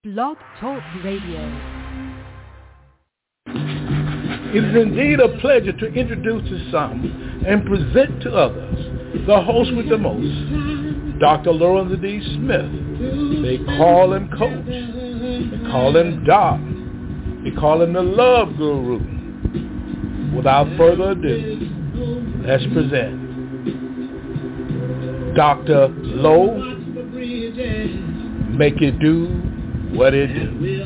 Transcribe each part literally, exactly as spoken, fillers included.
Blog Talk Radio. It is indeed a pleasure to introduce to some and present to others the host with the most, Doctor Lawrence D. Smith. They call him Coach. They call him Doc. They call him the Love Guru. Without further ado, let's present Doctor Lowe. Make it do what it do.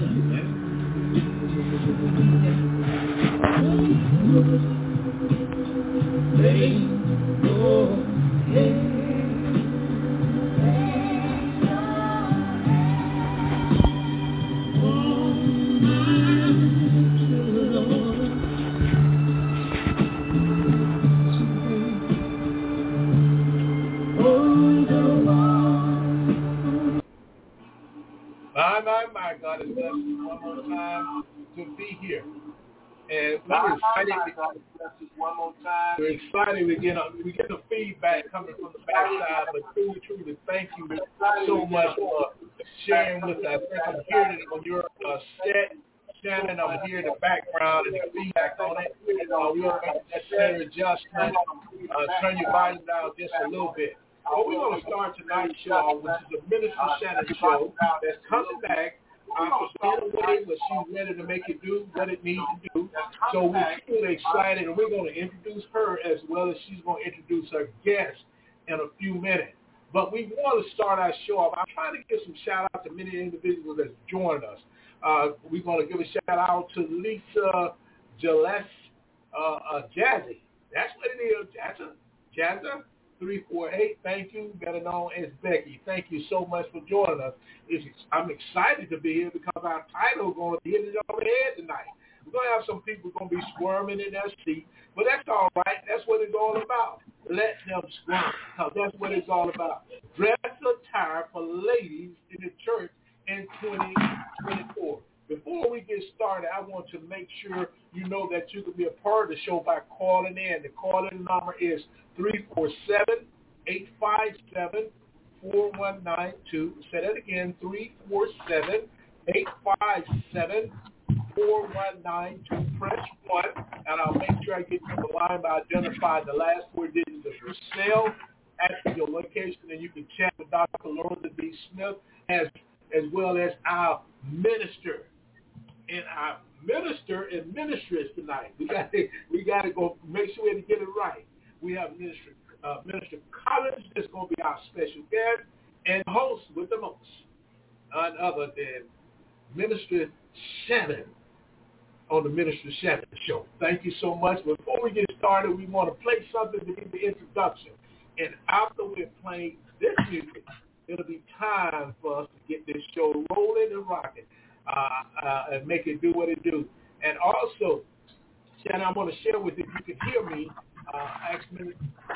My, my God, it's blessed one more time to be here. And we're excited. One more time. We're excited. We get, a, we get the feedback coming from the backside, but truly, truly, thank you so much for sharing with us. I think I'm hearing it on your uh, set. Shannon, I'm hearing the background and the feedback on it. Uh, we'll make necessary adjustments. Uh, turn your volume down just a little bit. Well, we're going to start tonight's show, which is the Minister Shannon show that's coming back after in a way where she's ready to make it do what it needs to do. So we're truly excited, and we're going to introduce her as well as she's going to introduce her guest in a few minutes. But we want to start our show off. I'm trying to give some shout-out to many individuals that's joined us. Uh, we're going to give a shout-out to Lisa Gillespie, uh, uh, Jazzy. That's what it is, Jazza. Jazza. three four eight, thank you, better known as Becky. Thank you so much for joining us. It's, I'm excited to be here because our title is going to be hitting it over the head tonight. We're going to have some people going to be squirming in their seat, but that's all right. That's what it's all about. Let them squirm, because that's what it's all about. Dress attire for ladies in the church in twenty twenty-four. Before we get started, I want to make sure you know that you can be a part of the show by calling in. The call-in number is three four seven, eight five seven, four one nine two. Say that again, three four seven, eight five seven, four one nine two. Press one, and I'll make sure I get you the line by identifying the last four digits of your cell at your location, and you can chat with Doctor Lawrence D. Smith as, as well as our minister. And our minister and mistress tonight. We got to, we got to go make sure we get it right. We have Minister uh, Minister Collins that's going to be our special guest and host with the most, none other than Minister Shannon on the Minister Shannon Show. Thank you so much. Before we get started, we want to play something to give the introduction. And after we're playing this music, it'll be time for us to get this show rolling and rocking. Uh, uh, and make it do what it do. And also, Shannon, I want to share with you, if you can hear me, uh, ask me,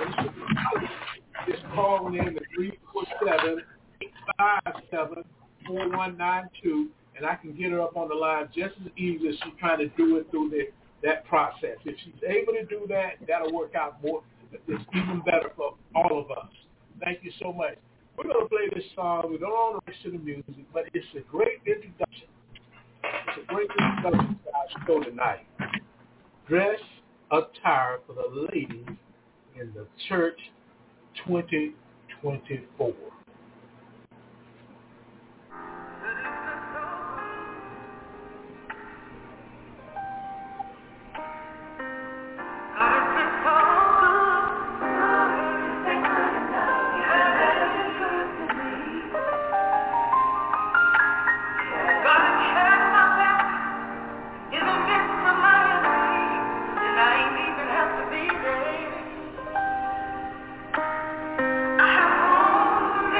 just call in the three four seven, eight five seven, four one nine two, and I can get her up on the line just as easy as she's trying to do it through the, that process. If she's able to do that, that'll work out more. It's even better for all of us. Thank you so much. We're going to play this song. We don't own the rest of the music, but it's a great introduction. It's a great introduction to our show tonight. Dress attire for the ladies in the church twenty twenty-four. I have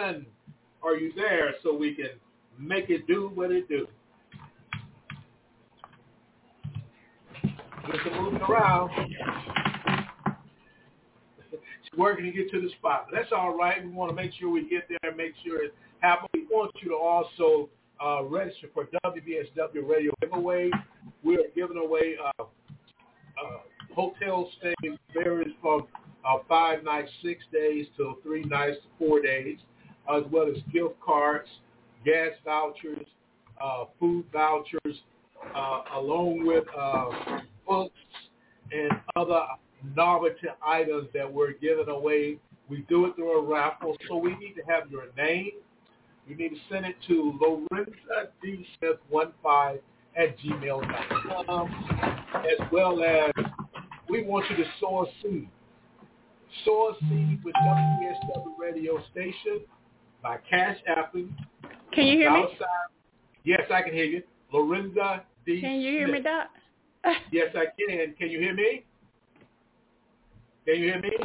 Shannon, are you there so we can make it do what it do? Just moving around. She's working to get to the spot. But that's all right. We want to make sure we get there and make sure it happens. We want you to also uh, register for W B S W Radio giveaway. We are giving away uh, uh, hotel stays varies from uh, five nights, six days to three nights to four days, as well as gift cards, gas vouchers, uh, food vouchers, uh, along with uh, books and other novelty items that we're giving away. We do it through a raffle, so we need to have your name. You need to send it to Lorenza D Smith one five at gmail dot com, as well as we want you to sow a seed. Sow a seed with W B S W radio station by Cash Apping. Can you hear me? Yes, I can hear you. Lorenza D. Can you hear Smith. me, Doc? Yes, I can. Can you hear me? Can you hear me?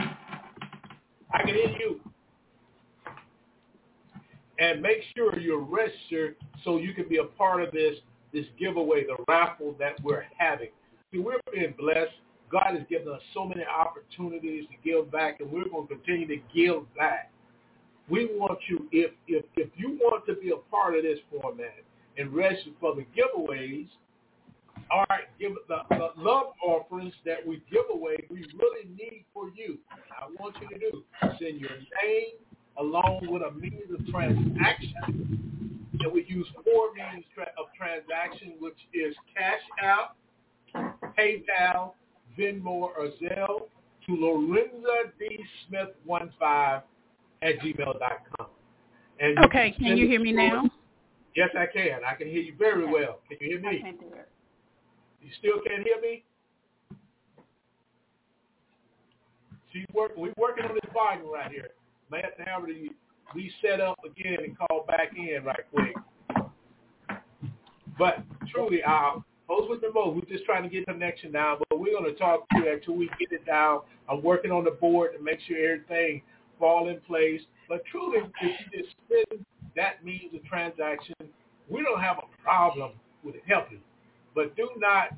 I can hear you. And make sure you're registered so you can be a part of this this giveaway, the raffle that we're having. See, we're being blessed. God has given us so many opportunities to give back, and we're going to continue to give back. We want you, if if if you want to be a part of this format and register for the giveaways, all right, give the, the love offerings that we give away, we really need for you. I want you to do send your name along with a means of transaction. And we use four means of transaction, which is Cash App, PayPal, Venmo, or Zelle, to Lorenza D. Smith one five at gmail dot com. And okay, you can you hear me now? Yes, I can. I can hear you very well. Can you hear me? I can't hear it. You still can't hear me? She's working. We're working on this volume right here. May have to have her reset up again and call back in right quick. But truly, our host with the most, we're just trying to get connection down. But we're going to talk to you until we get it down. I'm working on the board to make sure everything fall in place. But truly, if you just spend that means of transaction, we don't have a problem with helping. But do not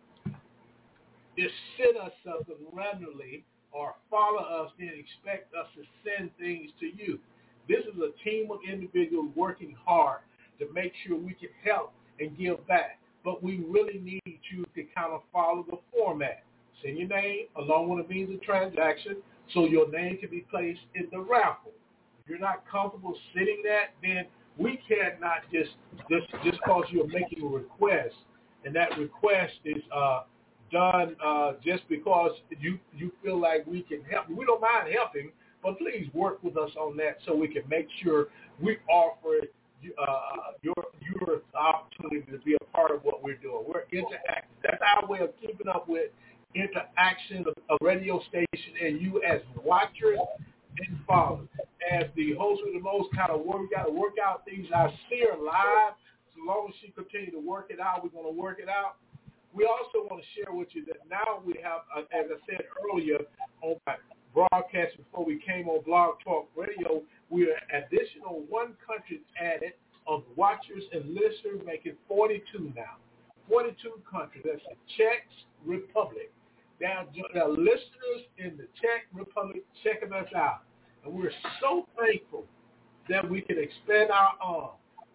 just send us something randomly or follow us and expect us to send things to you. This is a team of individuals working hard to make sure we can help and give back. But we really need you to kind of follow the format. Send your name along with a means of transaction so your name can be placed in the raffle. If you're not comfortable sending that, then we cannot just just just because you're making a request, and that request is uh, done uh, just because you you feel like we can help. We don't mind helping, but please work with us on that so we can make sure we offer uh, your your opportunity to be a part of what we're doing. We're interactive. That's our way of keeping up with interaction of a radio station and you as watchers and followers. As the host with the most kind of work, we got to work out things. I see her live. So long as she continue to work it out, we're going to work it out. We also want to share with you that now we have, uh, as I said earlier on my broadcast before we came on Blog Talk Radio, we are additional one country added of watchers and listeners, making forty-two now. forty-two countries. That's the Czech Republic. Now, there are listeners in the Czech Republic checking us out. And we're so thankful that we can expand our arm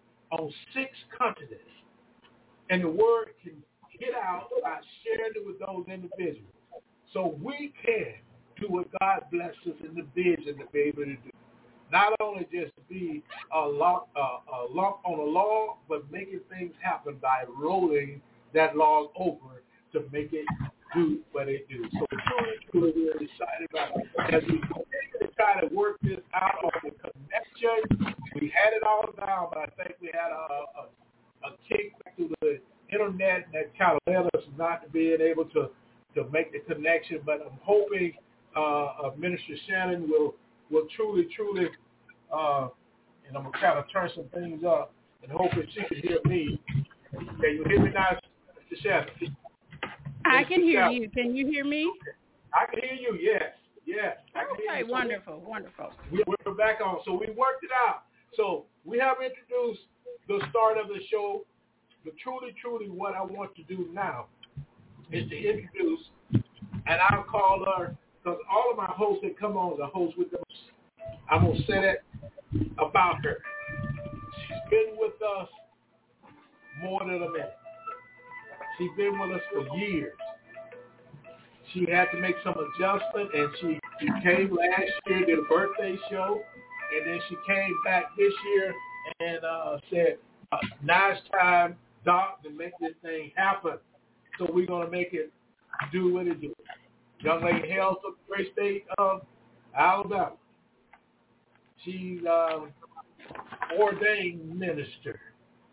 on six continents. And the word can get out by sharing it with those individuals. So we can do what God blesses us in the vision to be able to do. Not only just be a lump, uh, a lump on a log, but making things happen by rolling that log over to make it do what it do. So truly, truly, we're excited about it. As we continue to try to work this out on the connection, we had it all down, but I think we had a, a, a kick through the internet that kind of led us not to being able to, to make the connection. But I'm hoping uh, uh, Minister Shannon will will truly, truly, uh, and I'm going to kind of turn some things up and hope that she can hear me. Can you hear me now, Mister Shannon? I can hear you. Can you hear me? I can hear you, yes. Yeah. Okay, so wonderful, we, wonderful. We, we're back on. So we worked it out. So we have introduced the start of the show, but truly, truly what I want to do now is to introduce, and I'll call her, because all of my hosts that come on are hosts with the most. I'm going to say that about her. She's been with us more than a minute. She's been with us for years. She had to make some adjustment, and she, she came last year, did a birthday show, and then she came back this year and uh, said, uh, now it's time, Doc, to make this thing happen. So we're going to make it do what it do. Young lady hails from the great state of Alabama. She's an ordained minister,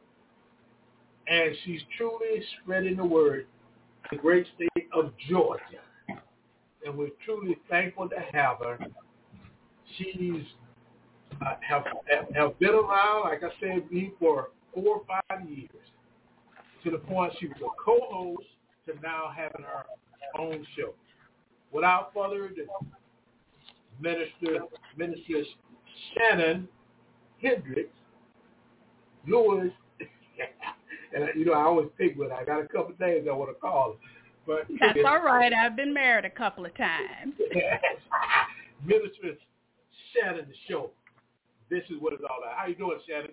and she's truly spreading the word in the great state of Georgia. And we're truly thankful to have her. She's uh, have, have been around, like I said, me for four or five years, to the point she was a co-host to now having her own show. Without further ado, Minister Minister Shannon Hendricks Lewis, and you know I always pick with her. I got a couple of names I want to call her. But that's all right. I've been married a couple of times. Minister Shannon, the show. This is what it's all about. How you doing, Shannon?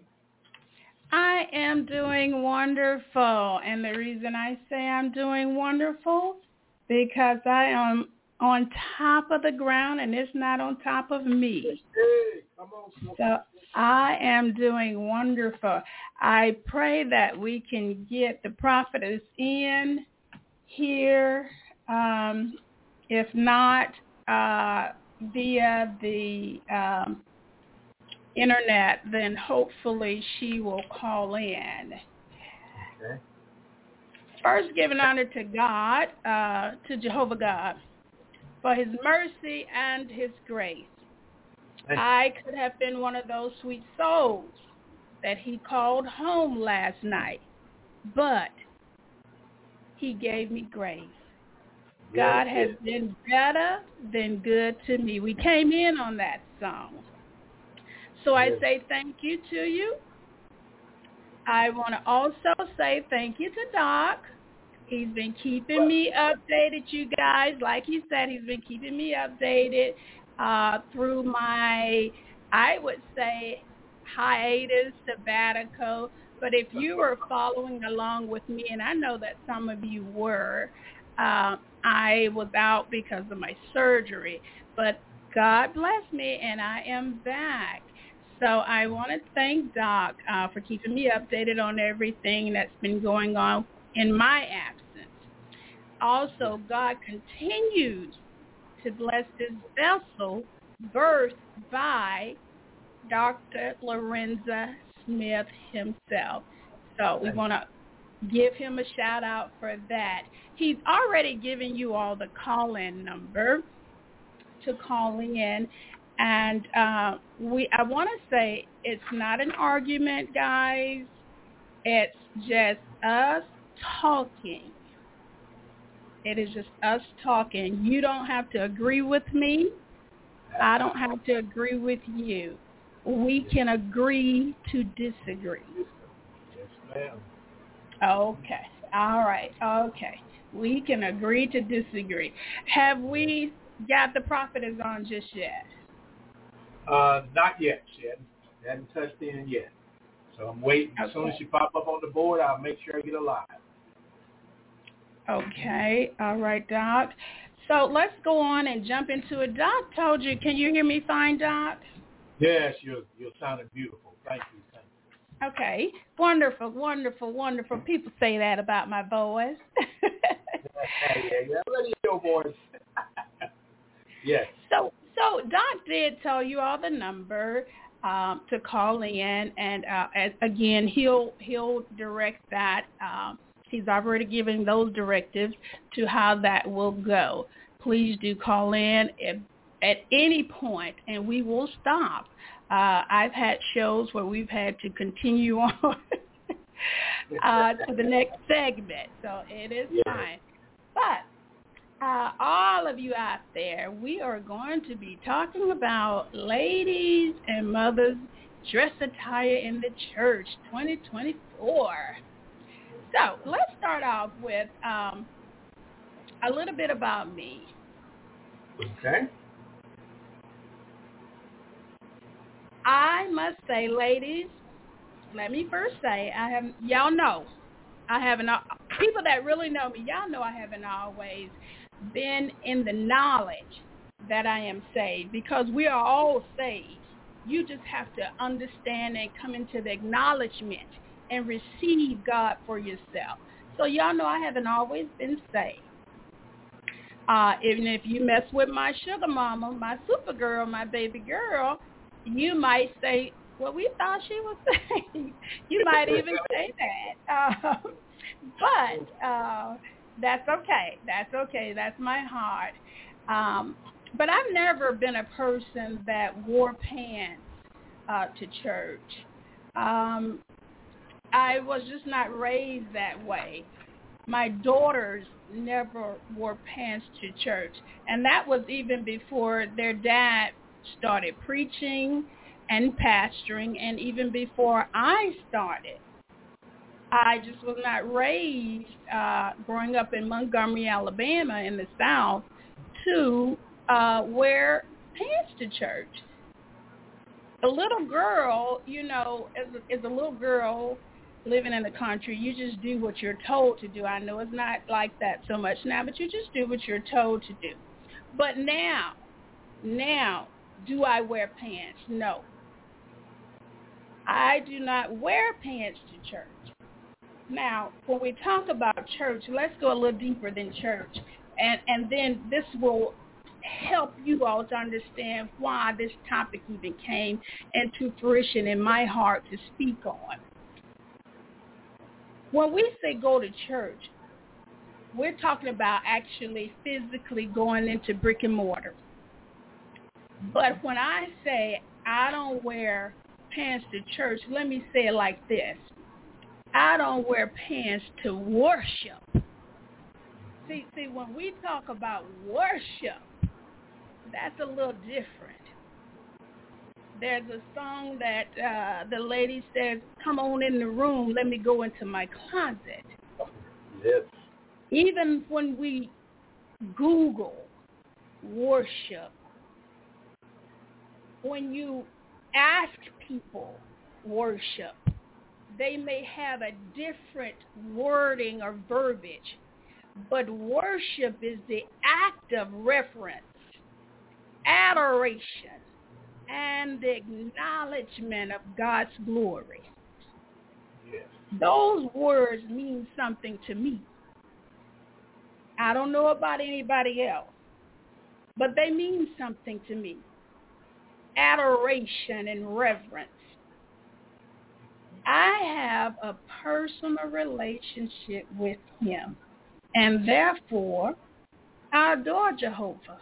I am doing wonderful, and the reason I say I'm doing wonderful because I am on top of the ground, and it's not on top of me. Hey, come on, so I am doing wonderful. I pray that we can get the prophetess in here, um, if not uh, via the um, internet, then hopefully she will call in. Okay. First, giving honor to God, uh, to Jehovah God, for his mercy and his grace. I could have been one of those sweet souls that he called home last night, but he gave me grace. God has been better than good to me. We came in on that song. So I say thank you to you. I want to also say thank you to Doc. He's been keeping me updated, you guys. Like he said, he's been keeping me updated uh, through my, I would say, hiatus, sabbatical. But if you were following along with me, and I know that some of you were, uh, I was out because of my surgery. But God bless me, and I am back. So I want to thank Doc uh, for keeping me updated on everything that's been going on in my absence. Also, God continues to bless this vessel birthed by Doctor Lorenza Smith himself. So we want to give him a shout out for that. He's already given you all the call-in number to call in. And uh, we, I want to say it's not an argument, guys. It's just us talking. It is just us talking. You don't have to agree with me. I don't have to agree with you. We can agree to disagree. Yes, ma'am. Okay. All right. Okay. We can agree to disagree. Have we got the prophetess on just yet? Uh, not yet. She hadn't, hadn't touched in yet. So I'm waiting. Okay. As soon as she pop up on the board, I'll make sure I get a live. Okay. All right, Doc. So let's go on and jump into it. Doc told you, can you hear me fine, Doc? Yes, you're, you're sounding beautiful. Thank you. Thank you. Okay. Wonderful, wonderful, wonderful. People say that about my voice. yeah, yeah, yeah. Radio voice. Yes. So, so Doc did tell you all the number um, to call in, and uh, as, again, he'll he'll direct that. Um, he's already given those directives to how that will go. Please do call in if, at any point, and we will stop. Uh, I've had shows where we've had to continue on uh, to the next segment, so it is yeah. fine. But uh, all of you out there, we are going to be talking about ladies and mothers dress attire in the church twenty twenty-four. So let's start off with um, a little bit about me. Okay. I must say, ladies, let me first say, I have, y'all know, I haven't, people that really know me, y'all know I haven't always been in the knowledge that I am saved, because we are all saved. You just have to understand and come into the acknowledgement and receive God for yourself. So y'all know I haven't always been saved. Uh, even if you mess with my sugar mama, my super girl, my baby girl, you might say, well, we thought she was saved. You might even say that. Uh, but uh, that's okay. That's okay. That's my heart. Um, but I've never been a person that wore pants uh, to church. Um, I was just not raised that way. My daughters never wore pants to church, and that was even before their dad started preaching and pastoring, and even before I started. I just was not raised uh, growing up in Montgomery, Alabama in the South to uh, wear pants to church. A little girl, you know, as a, as a little girl living in the country, you just do what you're told to do. I know it's not like that so much now, but you just do what you're told to do. But now, now, do I wear pants? No. I do not wear pants to church. Now, when we talk about church, let's go a little deeper than church. And, and then this will help you all to understand why this topic even came into fruition in my heart to speak on. When we say go to church, we're talking about actually physically going into brick and mortar. But when I say I don't wear pants to church, let me say it like this. I don't wear pants to worship. See, see, when we talk about worship, that's a little different. There's a song that uh, the lady says, come on in the room, let me go into my closet. Yes. Even when we Google worship, when you ask people worship, they may have a different wording or verbiage, but worship is the act of reverence, adoration, and the acknowledgement of God's glory. Yes. Those words mean something to me. I don't know about anybody else, but they mean something to me. Adoration and reverence. I have a personal relationship with him, and therefore I adore Jehovah.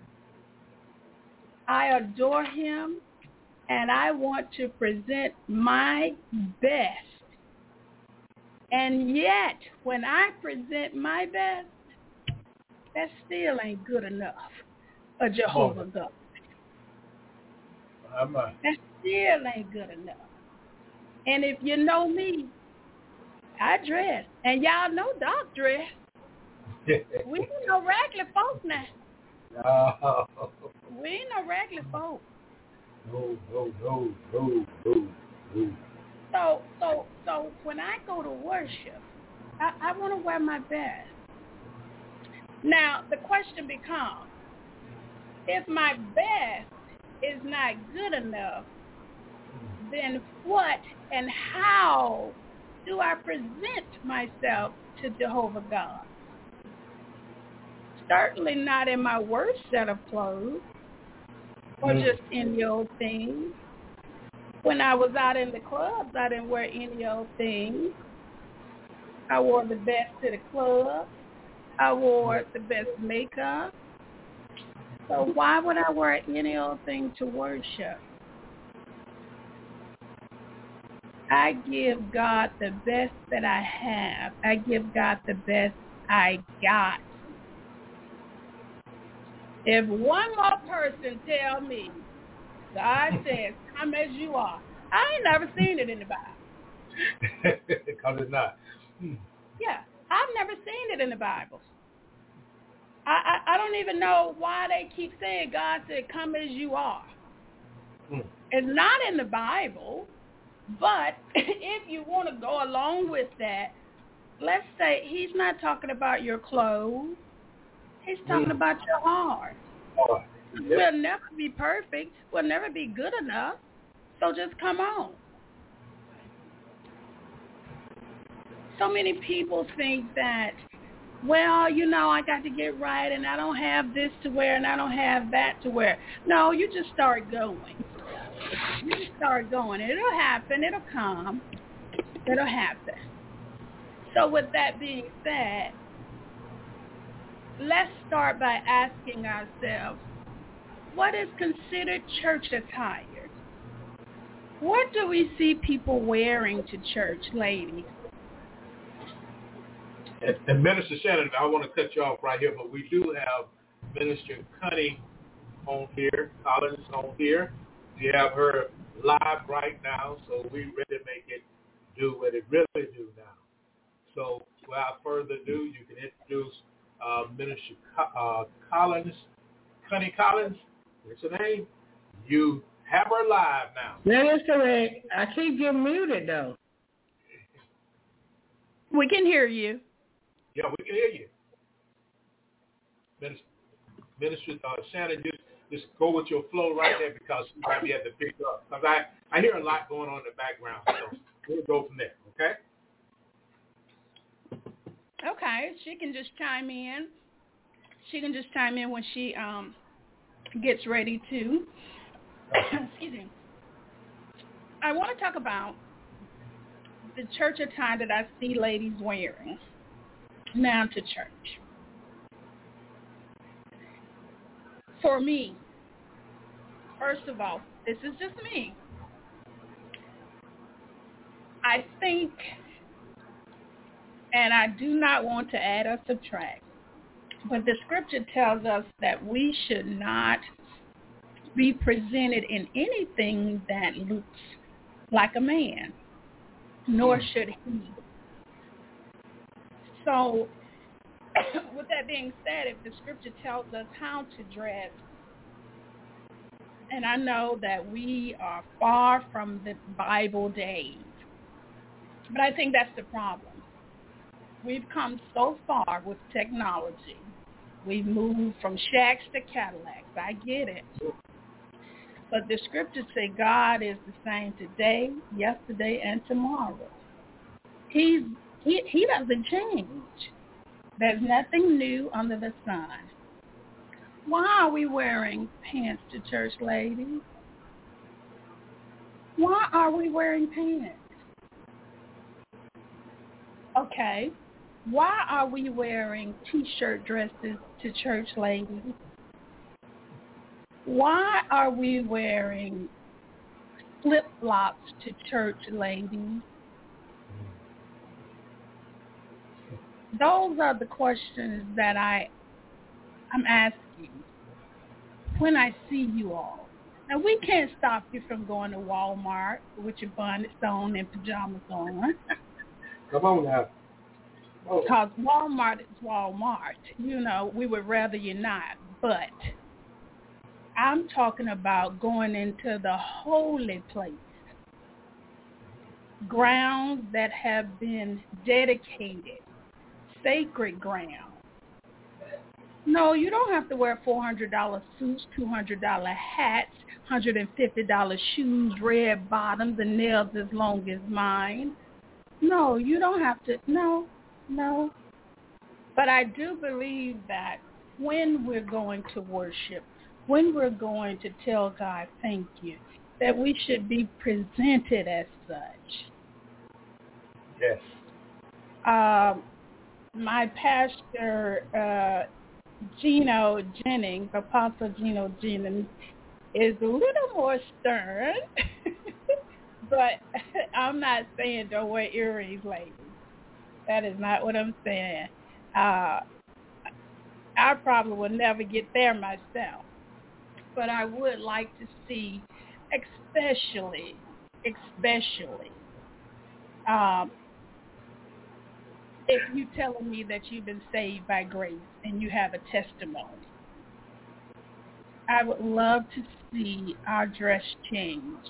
I adore him, and I want to present my best. And yet, when I present my best, that still ain't good enough for Jehovah God. That still ain't good enough. And if you know me, I dress. And y'all know Doc dress. We ain't no regular folk now. No. We ain't no regular folk. No, no, no, no, no, no. So, so, so when I go to worship, I, I want to wear my best. Now, the question becomes, if my best is not good enough, then what and how do I present myself to Jehovah God? Certainly not in my worst set of clothes or mm. just any old things. When I was out in the clubs, I didn't wear any old things. I wore the best to the club. I wore the best makeup. So why would I wear any old thing to worship? I give God the best that I have. I give God the best I got. If one more person tell me God says, come as you are, I ain't never seen it in the Bible. Because it's not. Hmm. Yeah, I've never seen it in the Bible. I, I, I don't even know why they keep saying God said, come as you are. Hmm. It's not in the Bible, but if you want to go along with that, let's say he's not talking about your clothes. He's talking mm. about your heart. Oh, yeah. We'll never be perfect. We'll never be good enough. So just come on. So many people think that, well, you know, I got to get right and I don't have this to wear and I don't have that to wear. No, you just start going. You just start going. It'll happen. It'll come. It'll happen. So with that being said, let's start by asking ourselves, what is considered church attire? What do we see people wearing to church, ladies? And, and Minister Shannon, I want to cut you off right here, but we do have Minister Cunny on here, Collins on here. We have her live right now, so we really make it do what it really do now. So without further ado, you can introduce uh, Minister uh, Collins, Cunny Collins. What's her name? You have her live now. That is correct. I keep getting muted, though. We can hear you. Yeah, we can hear you. Minister, Minister uh, Shannon, just, just go with your flow right there because you might be able to pick up. Because I, I hear a lot going on in the background. So we'll go from there, okay? Okay, she can just chime in. She can just chime in when she um gets ready to. Excuse me. I want to talk about the church attire that I see ladies wearing now to church. For me, first of all, this is just me. I think, and I do not want to add or subtract, but the scripture tells us that we should not be presented in anything that looks like a man, nor should he. So, with that being said, if the scripture tells us how to dress, and I know that we are far from the Bible days, but I think that's the problem. We've come so far with technology. We've moved from shacks to Cadillacs. I get it. But the scriptures say God is the same today, yesterday, and tomorrow. He's, he, he doesn't change. There's nothing new under the sun. Why are we wearing pants to church, ladies? Why are we wearing pants? Okay. Why are we wearing T-shirt dresses to church, ladies? Why are we wearing flip-flops to church, ladies? Those are the questions that I, I'm asking when I see you all. Now, we can't stop you from going to Walmart with your bonnets on and pajamas on. Come on now. Because Walmart is Walmart. You know, we would rather you not. But I'm talking about going into the holy place. Grounds that have been dedicated. Sacred ground. No, you don't have to wear four hundred dollars suits, two hundred dollars hats, one hundred fifty dollars shoes, red bottoms, and nails as long as mine. No, you don't have to. No, no. But I do believe that when we're going to worship, when we're going to tell God thank you, that we should be presented as such. Yes. Um, my pastor, uh, Gino Jennings, Apostle Gino Jennings, is a little more stern, but I'm not saying don't wear earrings, ladies. That is not what I'm saying. Uh, I probably will never get there myself. But I would like to see, especially, especially, um, if you telling me that you've been saved by grace and you have a testimony, I would love to see our dress changed.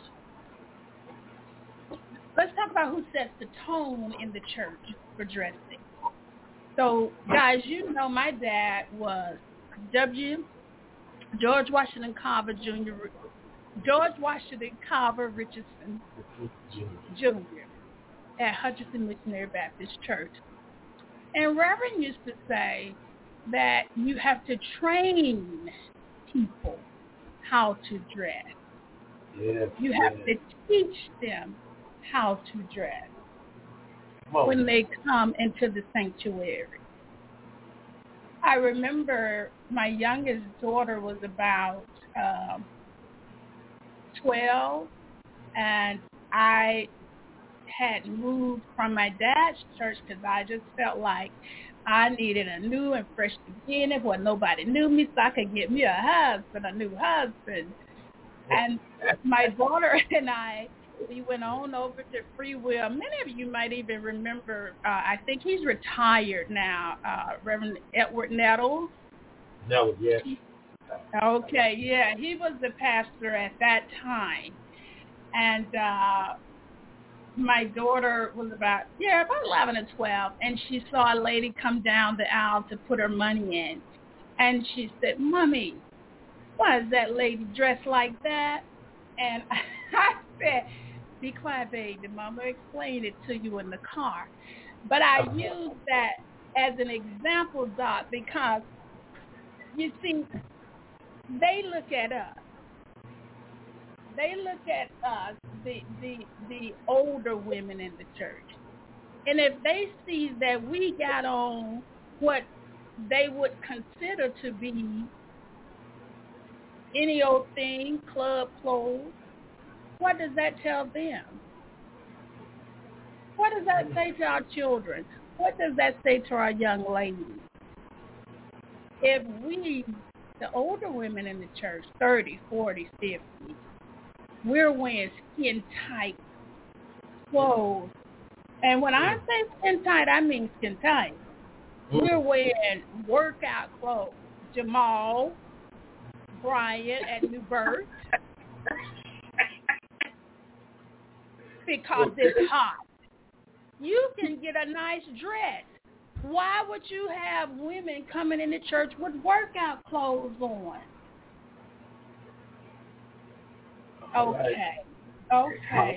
Let's talk about who sets the tone in the church for dressing. So, guys, you know my dad was W. George Washington Carver Junior George Washington Carver Richardson Junior at Hutchinson Missionary Baptist Church. And Reverend used to say that you have to train people how to dress. Yes, you have yes. to teach them how to dress Come when on. they come into the sanctuary. I remember my youngest daughter was about um, twelve, and I had moved from my dad's church because I just felt like I needed a new and fresh beginning where nobody knew me, so I could get me a husband, a new husband. And my daughter and I, we went on over to Free Will. Many of you might even remember, uh, I think he's retired now, uh, Reverend Edward Nettles. No, yes. Okay, yeah, he was the pastor at that time. And uh, my daughter was about, yeah, about eleven or twelve, and she saw a lady come down the aisle to put her money in. And she said, "Mommy, why is that lady dressed like that?" And I said, "Be quiet, baby. Mama explained it to you in the car." But I used that as an example, Doc, because, you see, they look at us. They look at us, the, the, the older women in the church. And if they see that we got on what they would consider to be any old thing, club clothes, what does that tell them? What does that say to our children? What does that say to our young ladies? If we, the older women in the church, thirty, forty, fifty, we're wearing skin-tight clothes. And when I say skin-tight, I mean skin-tight. We're wearing workout clothes. Jamal Bryant at New Birth. Because it's hot. You can get a nice dress. Why would you have women coming into church with workout clothes on? Okay. Okay.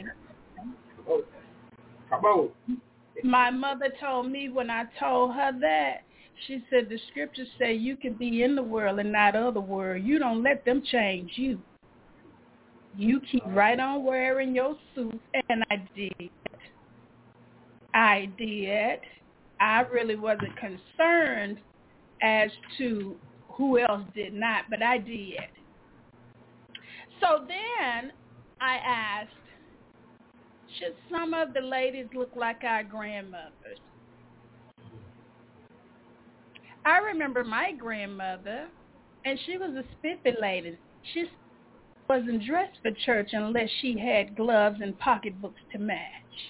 Come on. My mother told me when I told her that, she said the scriptures say you can be in the world and not of the world. You don't let them change you. You keep right on wearing your suit, and I did. I did. I really wasn't concerned as to who else did not, but I did. So then I asked, should some of the ladies look like our grandmothers? I remember my grandmother, and she was a spiffy lady. She wasn't dressed for church unless she had gloves and pocketbooks to match.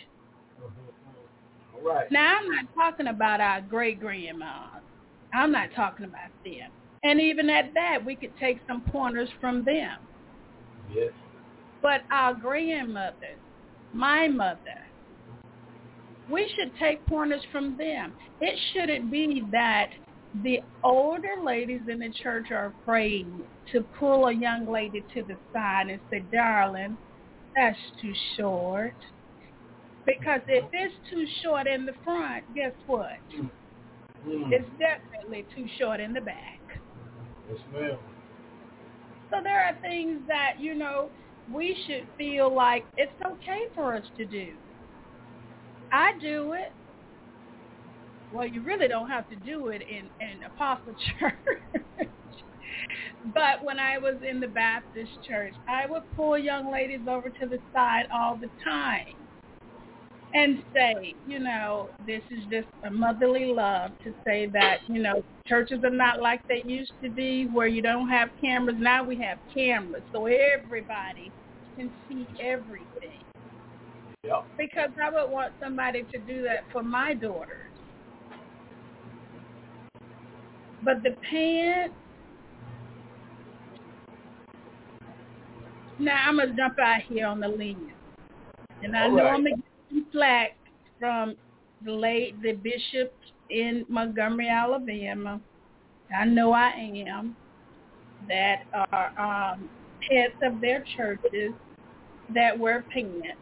All right. Now, I'm not talking about our great-grandmas. I'm not talking about them. And even at that, we could take some pointers from them. Yes. But our grandmothers, my mother, we should take pointers from them. It shouldn't be that the older ladies in the church are afraid to pull a young lady to the side and say, "Darling, that's too short." Because if it's too short in the front, guess what? Mm. It's definitely too short in the back. Yes, ma'am. So there are things that, you know, we should feel like it's okay for us to do. I do it. Well, you really don't have to do it in, in Apostle Church. But when I was in the Baptist church, I would pull young ladies over to the side all the time. and say, you know, this is just a motherly love to say that, you know, churches are not like they used to be where you don't have cameras. Now we have cameras, so everybody can see everything. Yep. Because I would want somebody to do that for my daughters. But the pants, now I'm going to jump out here on the limb. And I All know right. I'm going to get some flack from the late, the bishops in Montgomery, Alabama. I know I am, that are um, heads of their churches that wear pants.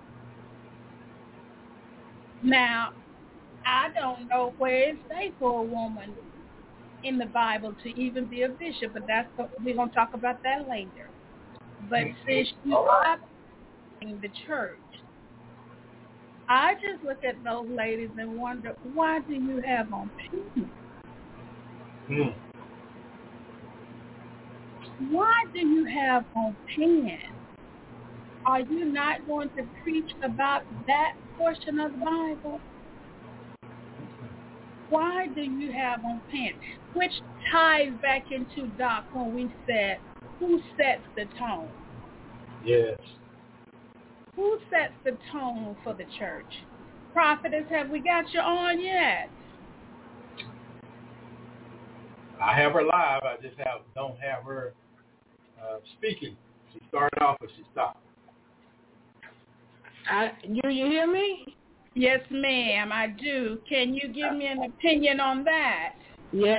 Now, I don't know where it's safe for a woman in the Bible to even be a bishop, but that's we're going to talk about that later. But since you are in the church, I just look at those ladies and wonder, why do you have on pants? Hmm. Why do you have on pants? Are you not going to preach about that portion of the Bible? Why do you have on pants? Which ties back into Doc when we said, who sets the tone? Yes. Who sets the tone for the church? Prophetess, have we got you on yet? I have her live. I just have don't have her uh, speaking. She started off and she stopped. I, do you hear me? Yes, ma'am, I do. Can you give me an opinion on that? Yeah.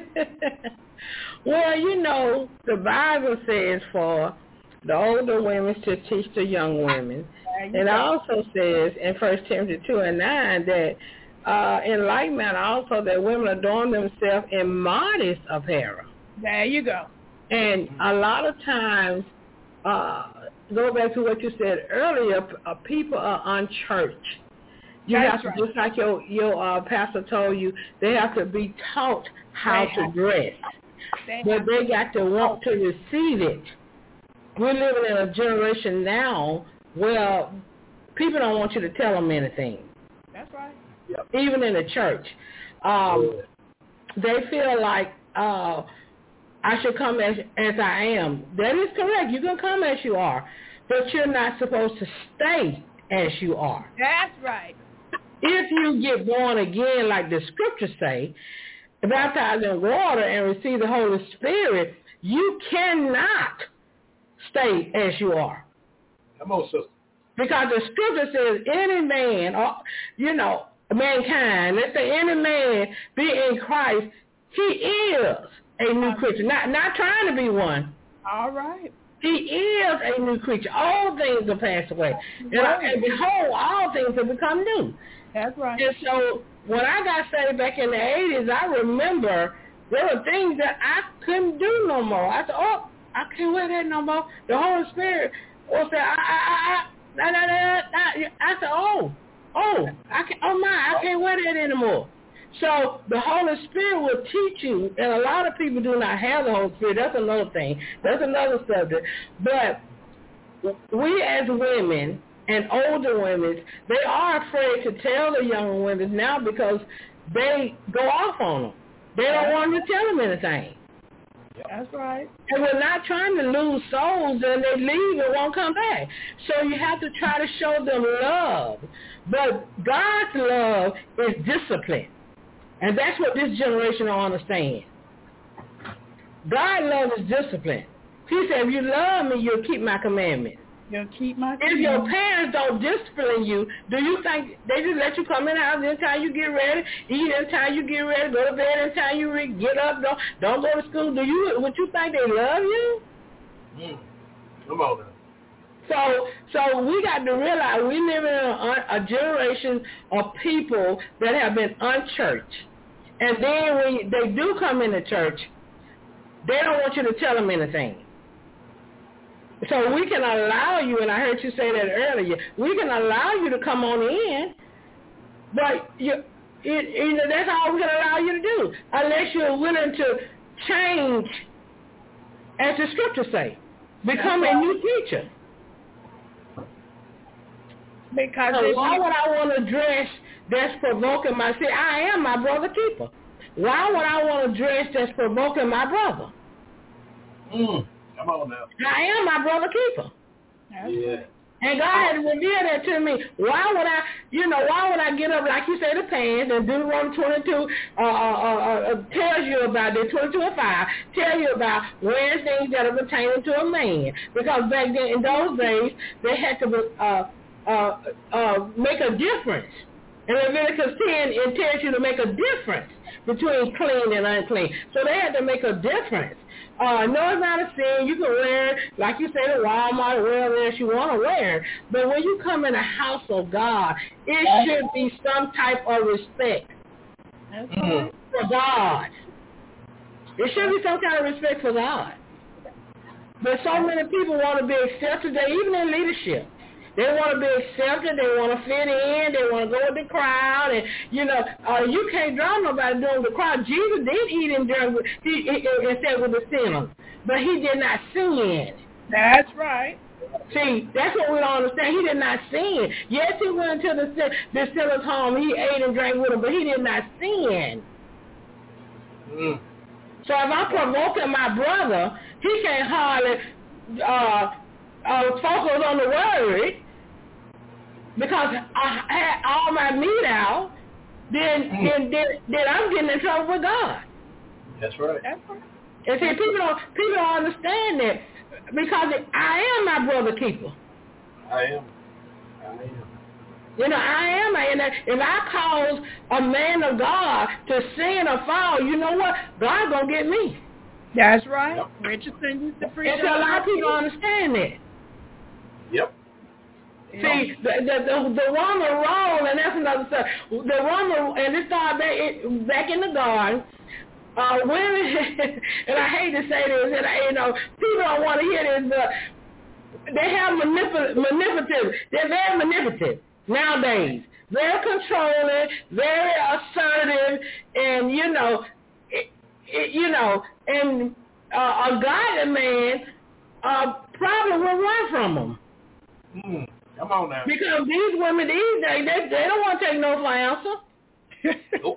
Well, you know, the Bible says for the older women to teach the young women. It also says in First Timothy two and nine that uh, in like manner also that women adorn themselves in modest apparel. There you go. And a lot of times, uh, go back to what you said earlier, uh, people are unchurched. You That's have to, right. just like your your uh, pastor told you, they have to be taught how They to have- dress. They But have- they got to want to receive it. We're living in a generation now where people don't want you to tell them anything, That's right. even in the church. Um, they feel like uh, I should come as, as I am. That is correct. You can come as you are, but you're not supposed to stay as you are. That's right. If you get born again, like the scriptures say, baptized in water and receive the Holy Spirit, you cannot stay as you are. Come on, sister. Because the scripture says any man, or, you know, mankind, let's say any man be in Christ, he is a new creature. Not, not trying to be one. All right. He is a new creature. All things are passed away. And, I, and behold, all things have become new. That's right. And so when I got saved back in the eighties, I remember there were things that I couldn't do no more. I said, oh, I can't wear that no more. The Holy Spirit will say, I, I, I, I, I, I, I, I said, oh, oh, I can, oh my, I can't wear that anymore. So the Holy Spirit will teach you, and a lot of people do not have the Holy Spirit. That's another thing. That's another subject. But we as women and older women, they are afraid to tell the young women now because they go off on them. They don't want to tell them anything. That's right. And we're not trying to lose souls, and they leave and won't come back. So you have to try to show them love. But God's love is discipline. And that's what this generation don't understand. God's love is discipline. He said, if you love me, you'll keep my commandments. You'll keep my If your parents don't discipline you, do you think they just let you come in the house anytime you get ready, eat anytime you get ready, go to bed anytime you re- get up, don't, don't go to school? Do you, would you think they love you? Mm. Come on now. So, so we got to realize we live in a, a generation of people that have been unchurched. And then when they do come into church, they don't want you to tell them anything. So we can allow you, and I heard you say that earlier, we can allow you to come on in, but you, it, you know, that's all we can allow you to do, unless you're willing to change, as the scriptures say, become a new creature. Because so if why you, would I want to dress that's provoking my see? I am my brother keeper. Why would I want to dress that's provoking my brother? Mm. Come on now. I am my brother keeper. Yeah. And God had revealed that to me. Why would I, you know, why would I get up, like you say, the pants, and Deuteronomy twenty-two uh, uh, uh, uh, tells you about this, twenty-two and five, tell you about wearing things that are pertaining to a man. Because back then, in those days, they had to uh, uh, uh, make a difference. In Leviticus ten, it tells you to make a difference between clean and unclean. So they had to make a difference. Uh, no, it's not a sin. You can wear it, like you said, at Walmart, wherever else you want to wear it. But when you come in the house of God, it should be some type of respect mm. for God. It should be some kind of respect for God. But so many people want to be accepted, they, even in leadership. They want to be accepted. They want to fit in. They want to go with the crowd. And, you know, uh, you can't draw nobody doing the crowd. Jesus did eat and drink with, he, he, and sat with the sinners, but he did not sin. That's right. See, that's what we don't understand. He did not sin. Yes, he went into the, the sinner's home. He ate and drank with them, but he did not sin. Mm. So if I'm provoking my brother, he can't hardly uh, uh, focus on the word. Because I had all my meat out, then, mm. then then then I'm getting in trouble with God. That's right. That's right. And see, people don't people don't understand that because I am my brother keeper. I am. I am. You know, I am. And if I cause a man of God to sin or fall, you know what? God gonna get me. That's right. Yep. Richardson used to preach. And so a lot of people don't understand that. Yep. See, the the the, the Roman role, and that's another stuff. The Roman, and this started back, back in the garden. Uh, women, and I hate to say this, and I, you know, people don't want to hear this, but they have manipul- manipulative. They're very manipulative nowadays. Very controlling, very assertive, and you know, it, it, you know, and uh, a godly man uh, probably will run from them. Mm. Come on now. Because these women these days, they, they don't want to take no for answer. Nope.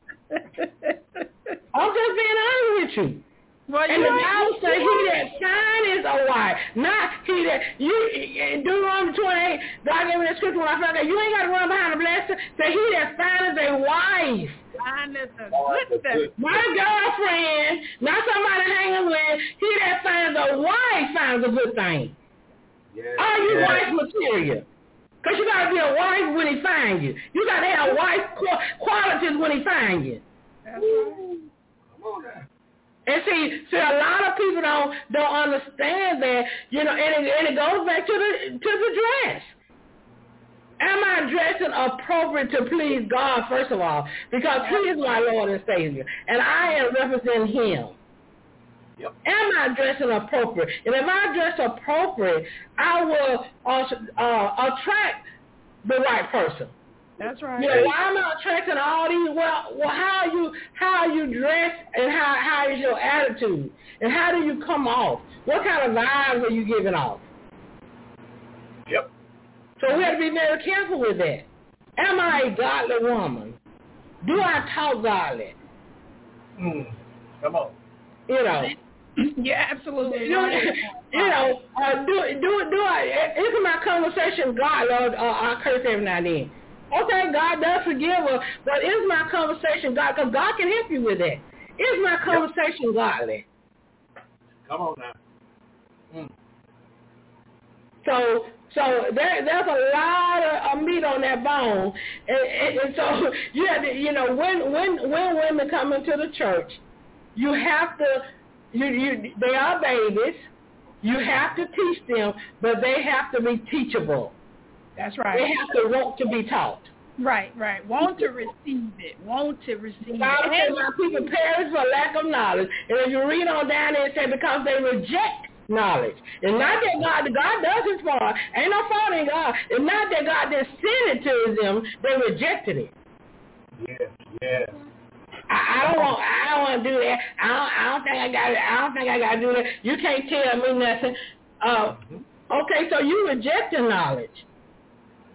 I'm just being honest with you. Well, and the Bible says he that shines a wife, not he that, you, in Deuteronomy twenty-eight, God gave me that scripture when I found out, you ain't got to run behind the blessing. Say he that finds a wife. Finds a good thing. My girlfriend, not somebody hanging with, he that finds a wife finds a good thing. Yes, Are you yes. wife material? Because you got to be a wife when he finds you. You got to have wife qualities when he finds you. That's right. Come on now. And see, see, a lot of people don't don't understand that, you know, and it, and it goes back to the to the dress. Am I dressing appropriate to please God, first of all? Because he is my Lord and Savior, and I am representing him. Yep. Am I dressing appropriate? And if I dress appropriate, I will uh, uh, attract the right person. That's right. You know, why am I attracting all these? Well, well, how you how you dress and how how is your attitude and how do you come off? What kind of vibes are you giving off? Yep. So we have to be very careful with that. Am I a godly woman? Do I talk godly? Mm. Come on. You know. Yeah, absolutely. You know, you know uh, do do do I? Isn't my conversation godly? Or, uh, I curse every now and then. Okay, God does forgive us, but is my conversation God? Because God can help you with that. Is my conversation yep. godly? Come on now. Mm. So, so there, there's a lot of, of meat on that bone, and, and, and so you have to, you know, when when when women come into the church, you have to, you you they are babies. You have to teach them, but they have to be teachable. That's right. They have to want to be taught. Right, right. Want to receive it. Want to receive God it. says my people perish for lack of knowledge. And if you read on down there, it says because they reject knowledge. It's not that God, God does his part. Ain't no fault in God. It's not that God didn't send it to them. They rejected it. Yes, yes. I, I don't want. I don't want to do that. I don't. I don't think I got. I don't think I got to do that. You can't tell me nothing. Uh, okay, so you rejecting knowledge.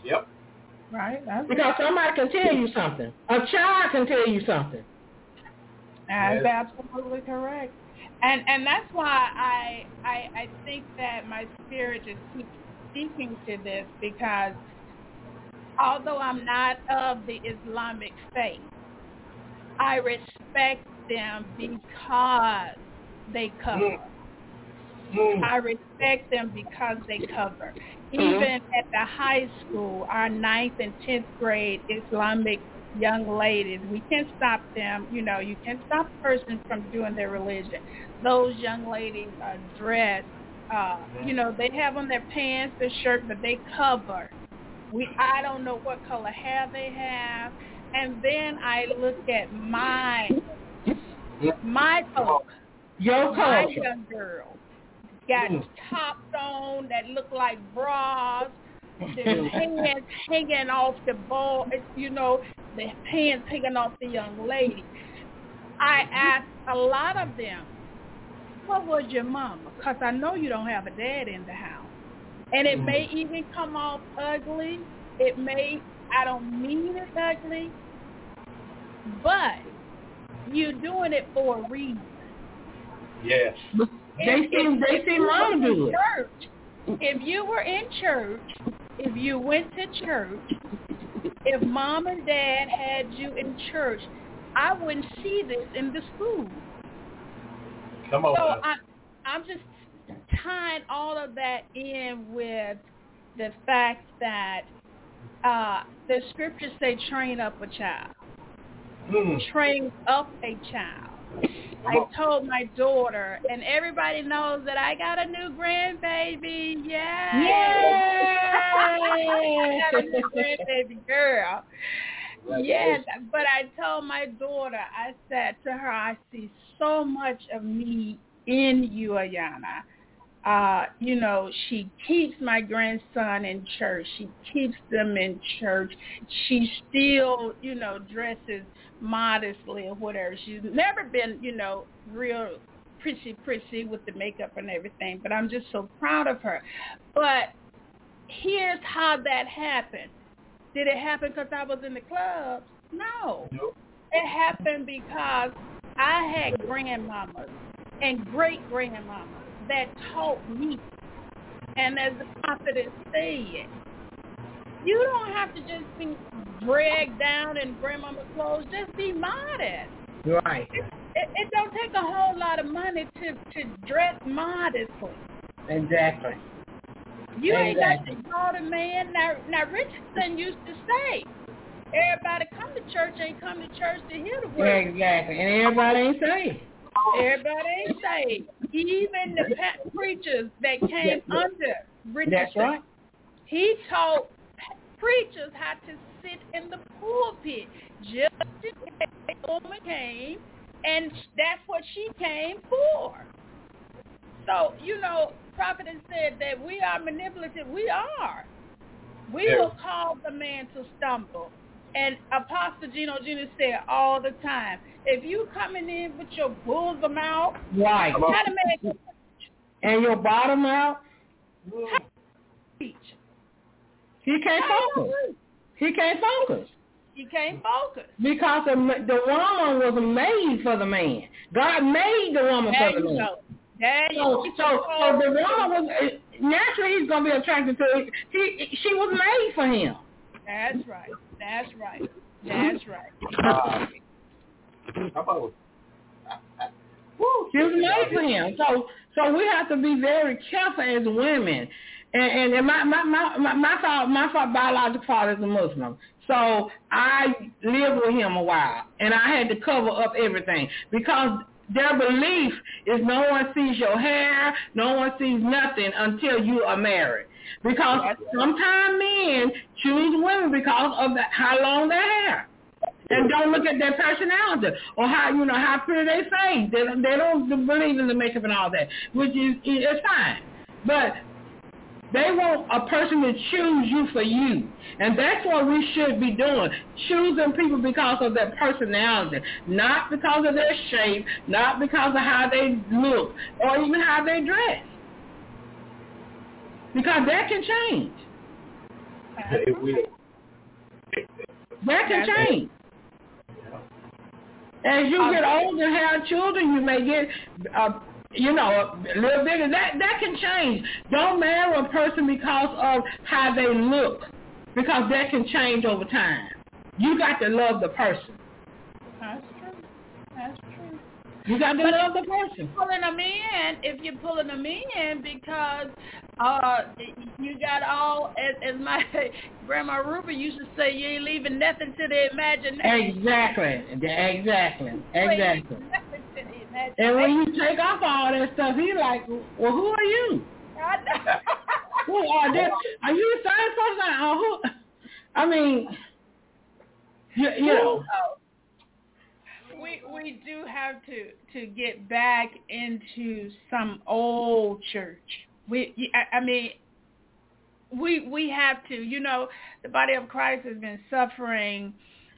Yep. Right. That's because somebody can tell you something. A child can tell you something. That's Yes. absolutely correct. And and that's why I I I think that my spirit just keeps speaking to this, because although I'm not of the Islamic faith, I respect them because they cover. Mm. I respect them because they cover. Even at the high school, our ninth and tenth grade Islamic young ladies, we can't stop them. You know, you can't stop a person from doing their religion. Those young ladies are dressed. Uh, you know, they have on their pants, their shirt, but they cover. We, I don't know what color hair they have. And then I look at my, my folks, Your my culture. young girls, got Mm. tops on that look like bras, the pants hanging off the ball, you know, the pants hanging off the young lady. I asked a lot of them, what was your mama? Because I know you don't have a dad in the house. And it may even come off ugly. It may, I don't mean it ugly, but you're doing it for a reason. Yes. They seem they if seem you wrong were to in do it. church, if you were in church, if you went to church, if mom and dad had you in church, I wouldn't see this in the school. Come on. So now. I, I'm just tying all of that in with the fact that uh, the scriptures say train up a child. Mm. Train up a child. I told my daughter, and everybody knows that I got a new grandbaby. Yay! Yay! I got a new grandbaby girl. Yes, but I told my daughter, I said to her, I see so much of me in you, Ayana. Uh, you know, she keeps my grandson in church. She keeps them in church. She still, you know, dresses modestly or whatever. She's never been, you know, real pretty, pretty with the makeup and everything. But I'm just so proud of her. But here's how that happened. Did it happen because I was in the clubs? No. Nope. It happened because I had grandmamas and great-grandmamas that taught me. And as the prophet is saying, you don't have to just be dragged down in grandmama's clothes. Just be modest. Right. It, it, it don't take a whole lot of money to, to dress modestly. Exactly. You ain't got Exactly. to call the man. Now, now, Richardson used to say, everybody come to church ain't come to church to hear the word. Exactly. And everybody ain't saved. Everybody ain't saved. Even the pa- preachers that came Yeah, yeah. under Richardson, That's right. he taught preachers how to sit in the pulpit just in case a woman came, and that's what she came for. So, you know, prophet has said that we are manipulative. We are. We Yeah. will cause the man to stumble. And Apostle Gino Junior said all the time, if you coming in with your bosom out, Right. how the man can And your bottom out, teach? he can't focus. He can't focus. He can't focus. Because the, the woman was made for the man. God made the woman There for the you man. go. There you So, go. so, so the woman was, naturally he's going to be attracted to it. He, she was made for him. That's right. That's right. That's right. Uh, how about She was made for him. So, so we have to be very careful as women. And, and, and my, my, my, my, my, father, my father, biological father is a Muslim. So I lived with him a while, and I had to cover up everything because their belief is no one sees your hair, no one sees nothing until you are married. Because sometimes men choose women because of the, how long their hair. And don't look at their personality or how, you know, how pretty they face. They don't, they don't believe in the makeup and all that, which is, is fine. But they want a person to choose you for you. And that's what we should be doing, choosing people because of their personality, not because of their shape, not because of how they look or even how they dress. Because that can change. It will. That can change. As you get older and have children, you may get, uh, you know, a little bigger. That that can change. Don't marry a person because of how they look, because that can change over time. You got to love the person. That's true. That's true. You got to but love the person. Pulling them in, if you're pulling them in because uh, you got all, as, as my grandma Ruby used to say, you ain't leaving nothing to the imagination. Exactly. Exactly. Exactly. And when you take off all that stuff, he's like, well, who are you? I know. Who are they? Are you the same person? Or who? I mean, you, you know. We we do have to, to get back into some old church. We I, I mean we we have to. You know, the body of Christ has been suffering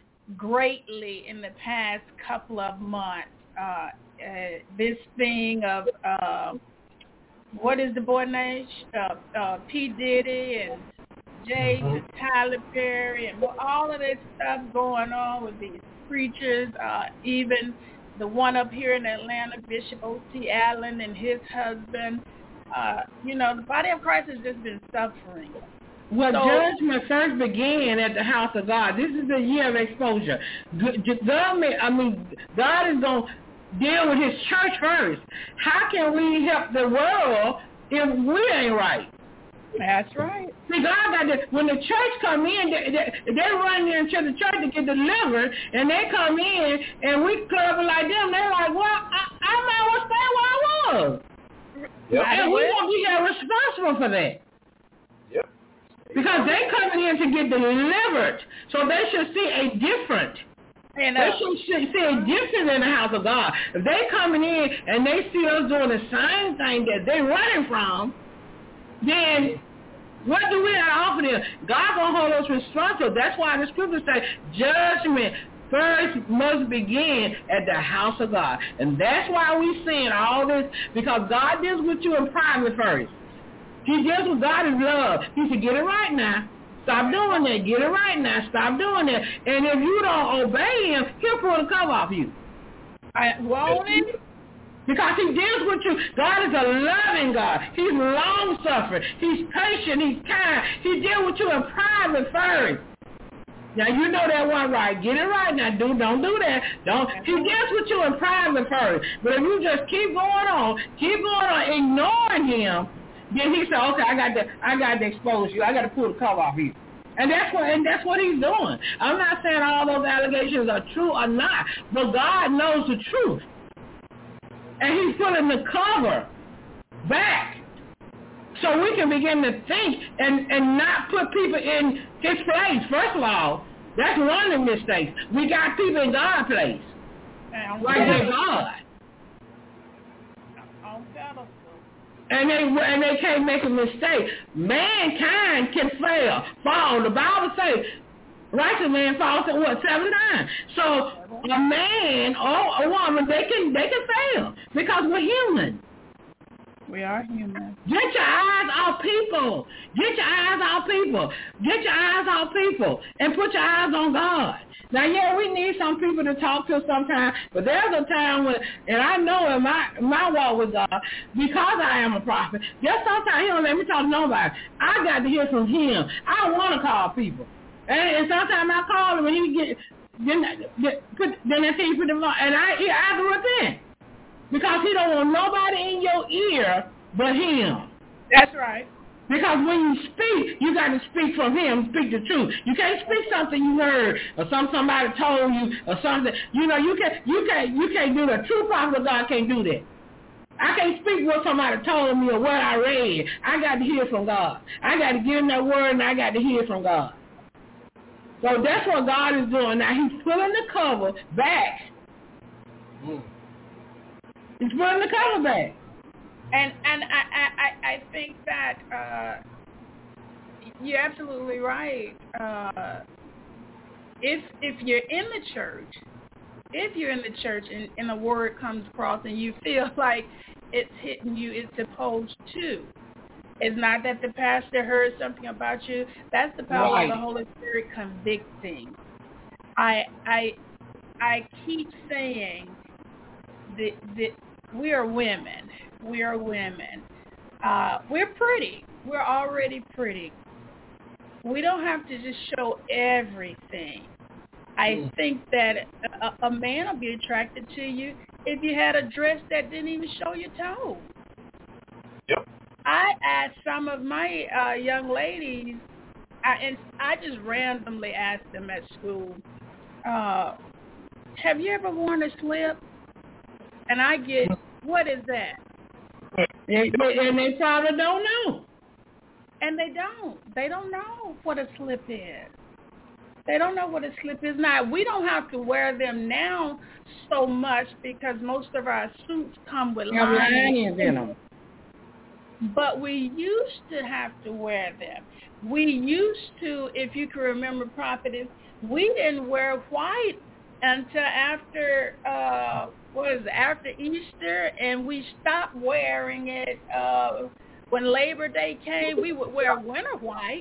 greatly in the past couple of months. Uh, uh, this thing of uh, what is the boy name? Uh, uh, P. Diddy and Jay to Tyler Perry and all of this stuff going on with these preachers, uh, even the one up here in Atlanta, Bishop O T. Allen and his husband. Uh, you know, the body of Christ has just been suffering. Well, so, judgment first began at the house of God. This is the year of exposure. God, I mean, God is going to deal with his church first. How can we help the world if we ain't right? That's right. See, God got this. When the church come in, they, they, they run into the church to get delivered, and they come in, and we club like them. They're like, well, I, I might well stay where I was. Yep. And we won't be held responsible for that. Yep. Because they coming in to get delivered. So they should see a different. And, uh, they should see a difference in the house of God. If they coming in and they see us doing the same thing that they're running from, then what do we have to offer them? God gonna hold us responsible. That's why the scriptures say judgment first must begin at the house of God. And that's why we seeing all this, because God deals with you in private first. He deals with God in love. He said, get it right now. Stop doing that. Get it right now. Stop doing that. And if you don't obey him, he'll pull the cover off you. I won't it? Because he deals with you. God is a loving God. He's long-suffering. He's patient. He's kind. He deals with you in private first. Now, you know that one right. Get it right now. Do, don't do that. Don't. He deals with you in private first. But if you just keep going on, keep going on, ignoring him, then he said, okay, I got to, I got to expose you. I got to pull the cover off you. And that's what, and that's what he's doing. I'm not saying all those allegations are true or not, but God knows the truth. And he's pulling the cover back so we can begin to think and, and not put people in his place. First of all, that's one of the mistakes. We got people in God's place. Like they're God. And they and they can't make a mistake. Mankind can fail, fall. The Bible says, righteous man falls at what, seven times. So a man or a woman, they can they can fail because we're human. We are human. Get your eyes off people. Get your eyes off people. Get your eyes off people, and put your eyes on God. Now, yeah, we need some people to talk to sometimes, but there's a time when, and I know in my my walk with God, because I am a prophet, there's sometimes he don't let me talk to nobody. I got to hear from him. I want to call people. And, and sometimes I call him and he get, then, then, put, then I see put them on, and I, I have to repent. Because he don't want nobody in your ear but him. That's right. Because when you speak, you got to speak from him, speak the truth. You can't speak something you heard or some somebody told you or something. You know, you can't you can't you can't do that. True prophet of God can't do that. I can't speak what somebody told me or what I read. I got to hear from God. I got to give him that word and I got to hear from God. So that's what God is doing. Now he's pulling the cover back. Mm. He's pulling the cover back. And and I, I, I think that uh, you're absolutely right. Uh, if if you're in the church, if you're in the church and, and a word comes across and you feel like it's hitting you, it's supposed to, It's not that the pastor heard something about you. That's the power right. of the Holy Spirit convicting. I I I keep saying that, that we are women. We are women. Uh, we're pretty. We're already pretty. We don't have to just show everything. I think that a, a man will be attracted to you if you had a dress that didn't even show your toes. Yep. I asked some of my uh, young ladies, I, and I just randomly asked them at school, uh, have you ever worn a slip? And I get, what is that? And, and they probably don't know. And they don't. They don't know what a slip is. They don't know what a slip is. Now, we don't have to wear them now so much because most of our suits come with linings in them. But we used to have to wear them. We used to, if you can remember, Prophetess, we didn't wear white until after, uh, what is it, after Easter, and we stopped wearing it uh, when Labor Day came. We would wear winter white,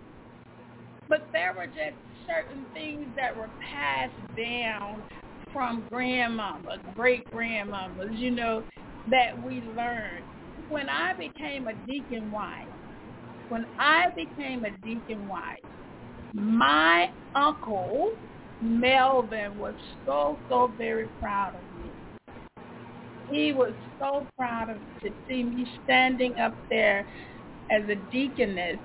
but there were just certain things that were passed down from grandmama, great-grandmamas, you know, that we learned. When I became a deacon wife, when I became a deacon wife, my uncle, Melvin, was so, so very proud of me. He was so proud of to see me standing up there as a deaconess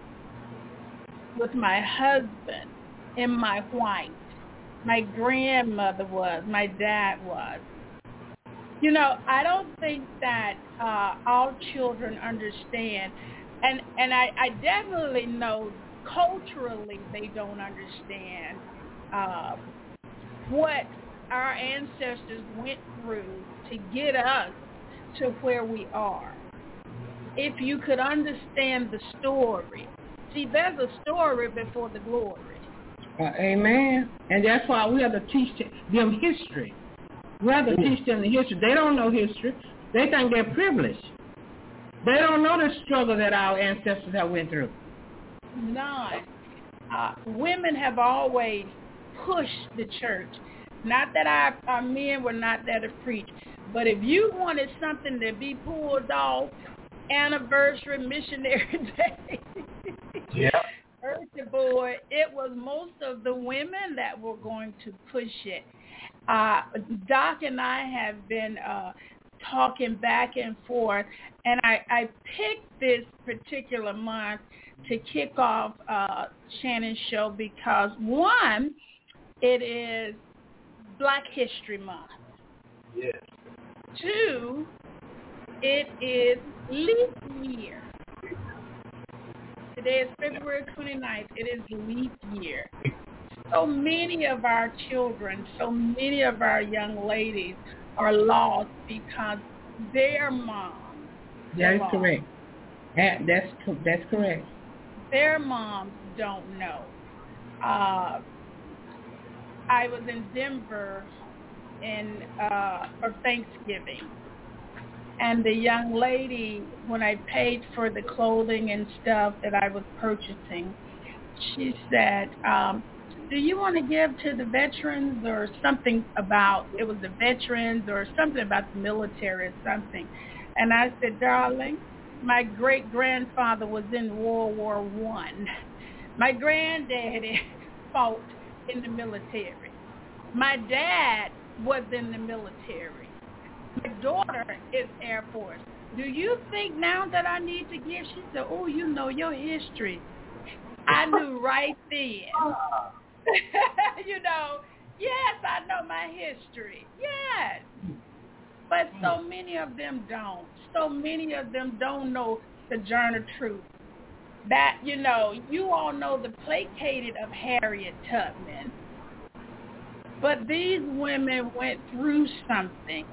with my husband in my white. My grandmother was, my dad was. You know, I don't think that uh, all children understand, and and I, I definitely know culturally they don't understand uh, what our ancestors went through to get us to where we are. If you could understand the story. See, there's a story before the glory. Uh, amen. And that's why we have to teach them history. We have to teach them the history. They don't know history. They think they're privileged. They don't know the struggle that our ancestors have went through. None. Uh, women have always pushed the church. Not that our, our men were not there to preach, but if you wanted something to be pulled off, anniversary, missionary day, yeah. birthday boy, it was most of the women that were going to push it. Uh, Doc and I have been uh, talking back and forth, and I, I picked this particular month to kick off uh, Shannon's show because, one, it is Black History Month. Yes. Two, it is leap year. Today is February twenty-ninth. It is leap year. So many of our children, so many of our young ladies are lost because their moms. That is correct. That, that's that's correct. Their moms don't know. Uh, I was in Denver in uh, for Thanksgiving, and the young lady, when I paid for the clothing and stuff that I was purchasing, she said, um, do you want to give to the veterans or something about, it was the veterans or something about the military or something. And I said, darling, my great-grandfather was in World War One. My granddaddy fought in the military. My dad was in the military. My daughter is Air Force. Do you think now that I need to give? She said, oh, you know your history. I knew right then. You know, yes, I know my history. Yes. But so many of them don't. So many of them don't know the journey of truth. That, you know, you all know the placated of Harriet Tubman. But these women went through something.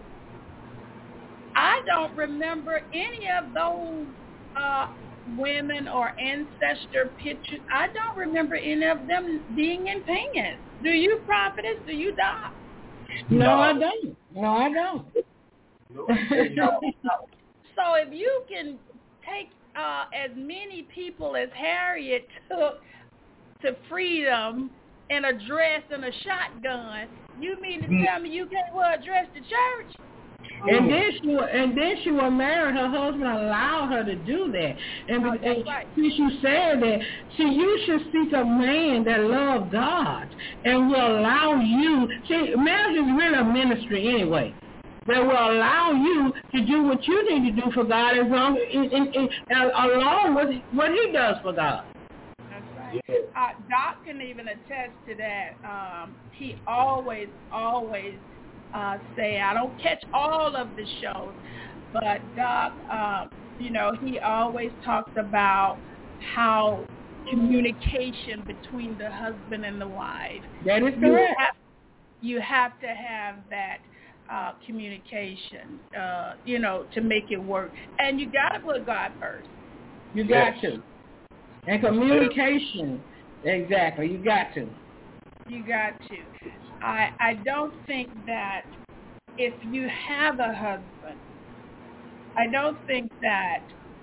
I don't remember any of those uh, women or ancestor pictures. I don't remember any of them being in pants. Do you, Prophetess? Do you, Doc? No, no, I don't. No, I don't. so, so if you can take uh, as many people as Harriet took to freedom in a dress and a shotgun, you mean to tell me you can't wear a dress to church? And then she and then she was married. Her husband allowed her to do that. And, oh, and right. since you said that, see, you should seek a man that loves God and will allow you. See, marriage is really a ministry anyway. That will allow you to do what you need to do for God, as long in, in, in, along with what He does for God. That's right. Yeah. Uh, Doc can even attest to that. Um, he always, always. Uh, say I don't catch all of the shows, but Doc, uh, you know, he always talks about how communication between the husband and the wife. That is correct. You have, you have to have that uh, communication, uh, you know, to make it work, and you got to put God first. You got yes. to, and communication, exactly. You got to. You got to. I, I don't think that if you have a husband, I don't think that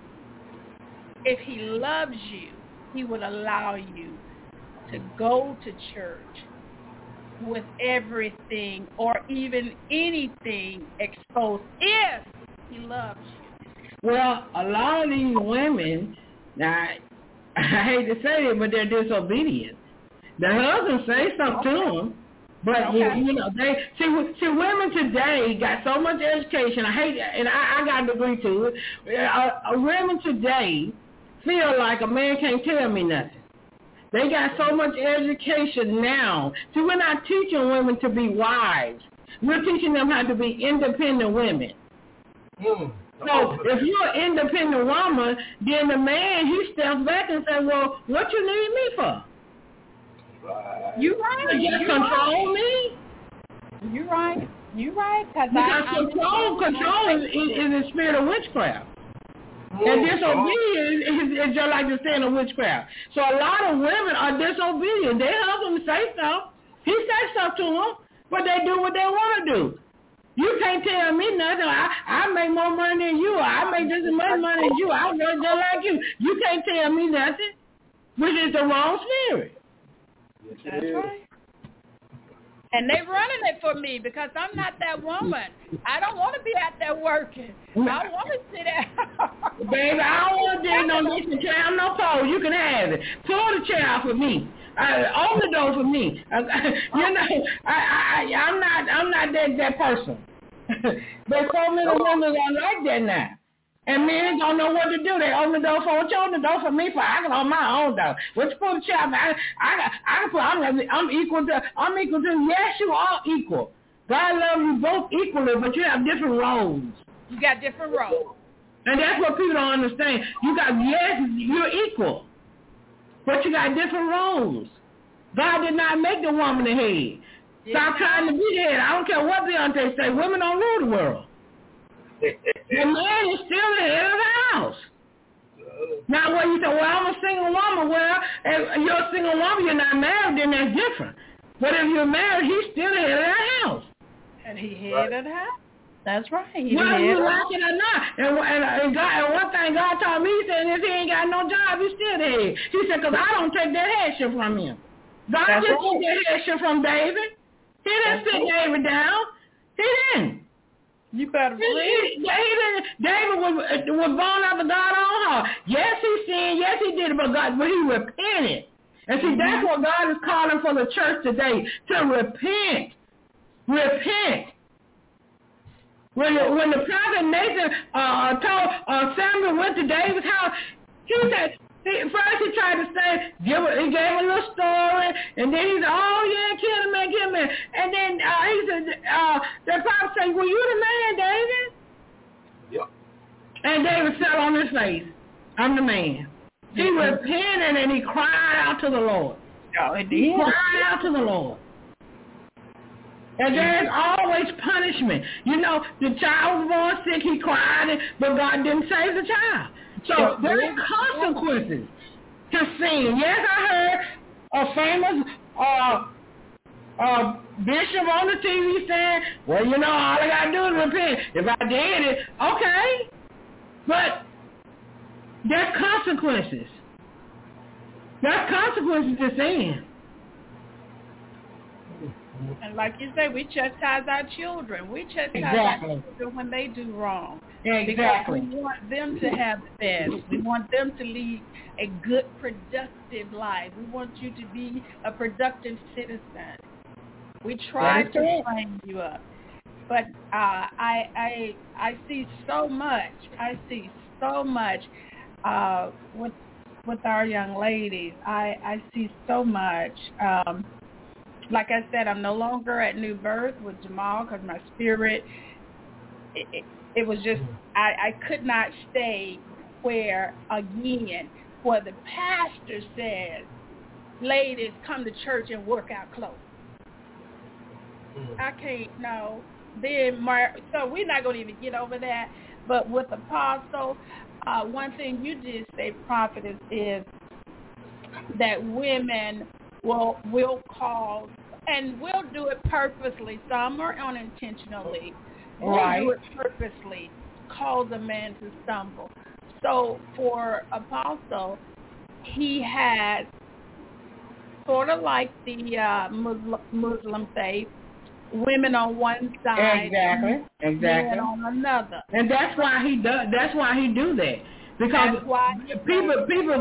if he loves you, he would allow you to go to church with everything or even anything exposed if he loves you. Well, a lot of these women, now, I hate to say it, but they're disobedient. The husband says something okay. to them. But okay. you know, they see, see women today got so much education. I hate, and I, I got a degree to it. Uh, uh, women today feel like a man can't tell me nothing. They got so much education now. See, we're not teaching women to be wives. We're teaching them how to be independent women. Mm. So if you're an independent woman, then the man, he steps back and says, "Well, what you need me for? Right. You right. You just control right. me. You right. You right. Cause because I, control, I, control is, is, is the spirit of witchcraft. Mm-hmm. And disobedience is, is just like the sin of witchcraft. So a lot of women are disobedient. Their husband say stuff. He says stuff to them, but they do what they want to do. You can't tell me nothing. I, I make more money than you. I make just as much money as you. I work just like you. You can't tell me nothing, which is the wrong spirit. That's right. And they running it for me because I'm not that woman. I don't want to be out there working. I want to sit out. Baby, I don't want to do no listen chair. I'm no pole. You can have it. Pull the chair out for me. Uh, open the door for me. Uh, you know, I, I, I'm not, I'm not that that person. But so many women are like that now. And men don't know what to do. They open the door for what you open the door for me for. I can open my own door. What you put the chair? I, I, I can put. I'm, I'm equal to. I'm equal to. Yes, you are equal. God loves you both equally, but you have different roles. You got different roles. And that's what people don't understand. You got yes, you're equal, but you got different roles. God did not make the woman the head. Stop trying to be the head. I don't care what Beyonce say. Women don't rule the world. The man is still the head of the house. Now, when you say, well, I'm a single woman, well, if you're a single woman, you're not married, then that's different. But if you're married, he's still the head of the house. And he head right. of the house. That's right. He well, you like it or not. And, and, and, God, and one thing God told me, he said, if he ain't got no job, he's still the head. He said, because I don't take that headship from him. God that's just took right. that headship from David. He didn't sit right. David down. He didn't. You better believe. He, he, he didn't, David was, was born after God's own heart. Yes, he sinned. Yes, he did it, but God, but he repented. And see, mm-hmm. that's what God is calling for the church today, to repent. Repent. When the, when the prophet Nathan uh, told uh, Samuel went to David's house, he said, he, first he tried to say, give a, he gave a little story, and then he said, oh yeah, kill him, man, kill him. And then uh, he said, uh, the prophet said, well, you the man, David? Yep. And David fell on his face. I'm the man. He mm-hmm. repented and he cried out to the Lord. Oh, it did. He cried out to the Lord. And there's always punishment. You know, the child was born sick, he cried, but God didn't save the child. So there are consequences to sin. Yes, I heard a famous uh, uh, bishop on the T V saying, well, you know, all I got to do is repent. If I did it, okay. But There's consequences. There's consequences to sin. And like you say, we chastise our children. We chastise exactly. our children when they do wrong. Exactly. Because we want them to have the best. We want them to lead a good, productive life. We want you to be a productive citizen. We try to train you up. But uh, I, I, I see so much. I see so much uh, with with our young ladies. I, I see so much. Um, like I said, I'm no longer at New Birth with Jamal because my spirit, it, it, it was just, I, I could not stay where, again, where the pastor says, ladies, come to church and work out clothes. I can't, no. Then, Mar- so we're not going to even get over that. But with Apostle, uh, one thing you did say, prophetess, is that women will will cause, and we'll do it purposely, some are unintentionally. We'll right. do it purposely, cause a man to stumble. So for Apostle, he has sort of like the uh, Muslim, Muslim faith, women on one side, exactly, exactly, men on another, and that's why he does. That's why he do that because that's why people people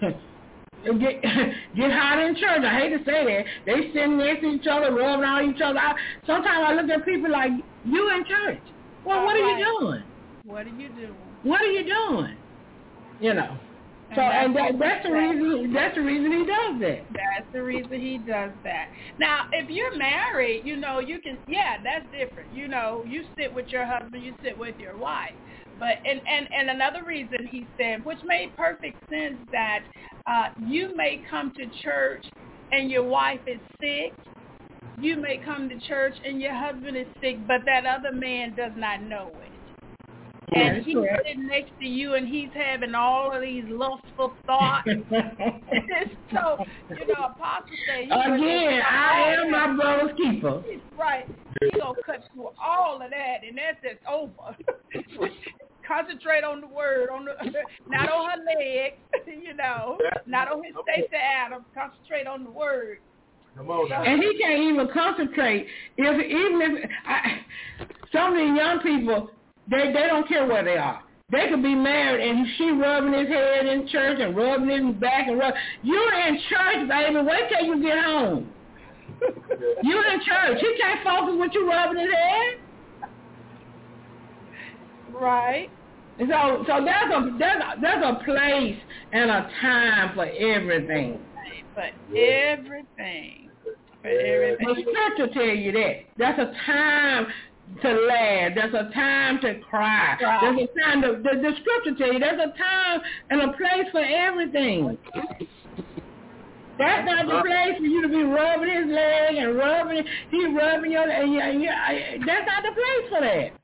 get get hot in church. I hate to say that they sitting next to each other, rubbing on each other. I, sometimes I look at people like, you in church? Well, All what are right. you doing? What are you doing? What are you doing? You know. So and, that's, and that, that's the reason. That's the reason he does that. That's the reason he does that. Now, if you're married, you know you can. Yeah, that's different. You know, you sit with your husband, you sit with your wife. But and and, and another reason he said, which made perfect sense, that uh, you may come to church and your wife is sick. You may come to church and your husband is sick, but that other man does not know it. And yeah, he's correct. sitting next to you, and he's having all of these lustful thoughts. So, you know, Apostle say, again, I am my brother's keeper. Right. He's going to cut through all of that, and that's just over. Concentrate on the word, on the not on her legs, you know, not on his Stacey Adams. Concentrate on the word. Come on now. And he can't even concentrate. If even if I, some of these young people, they they don't care where they are. They could be married and she rubbing his head in church and rubbing his back and rub. You're in church, baby. Wait till you get home. You're in church. He can't focus with you rubbing his head. Right. So so there's a there's a, there's a place and a time for everything. For everything. For everything. The scripture tell you that. There's a time to laugh. There's a time to cry. Right. There's a time to, the, the scripture tell you there's a time and a place for everything. That's not the place for you to be rubbing his leg and rubbing he rubbing your and you, and you, that's not the place for that.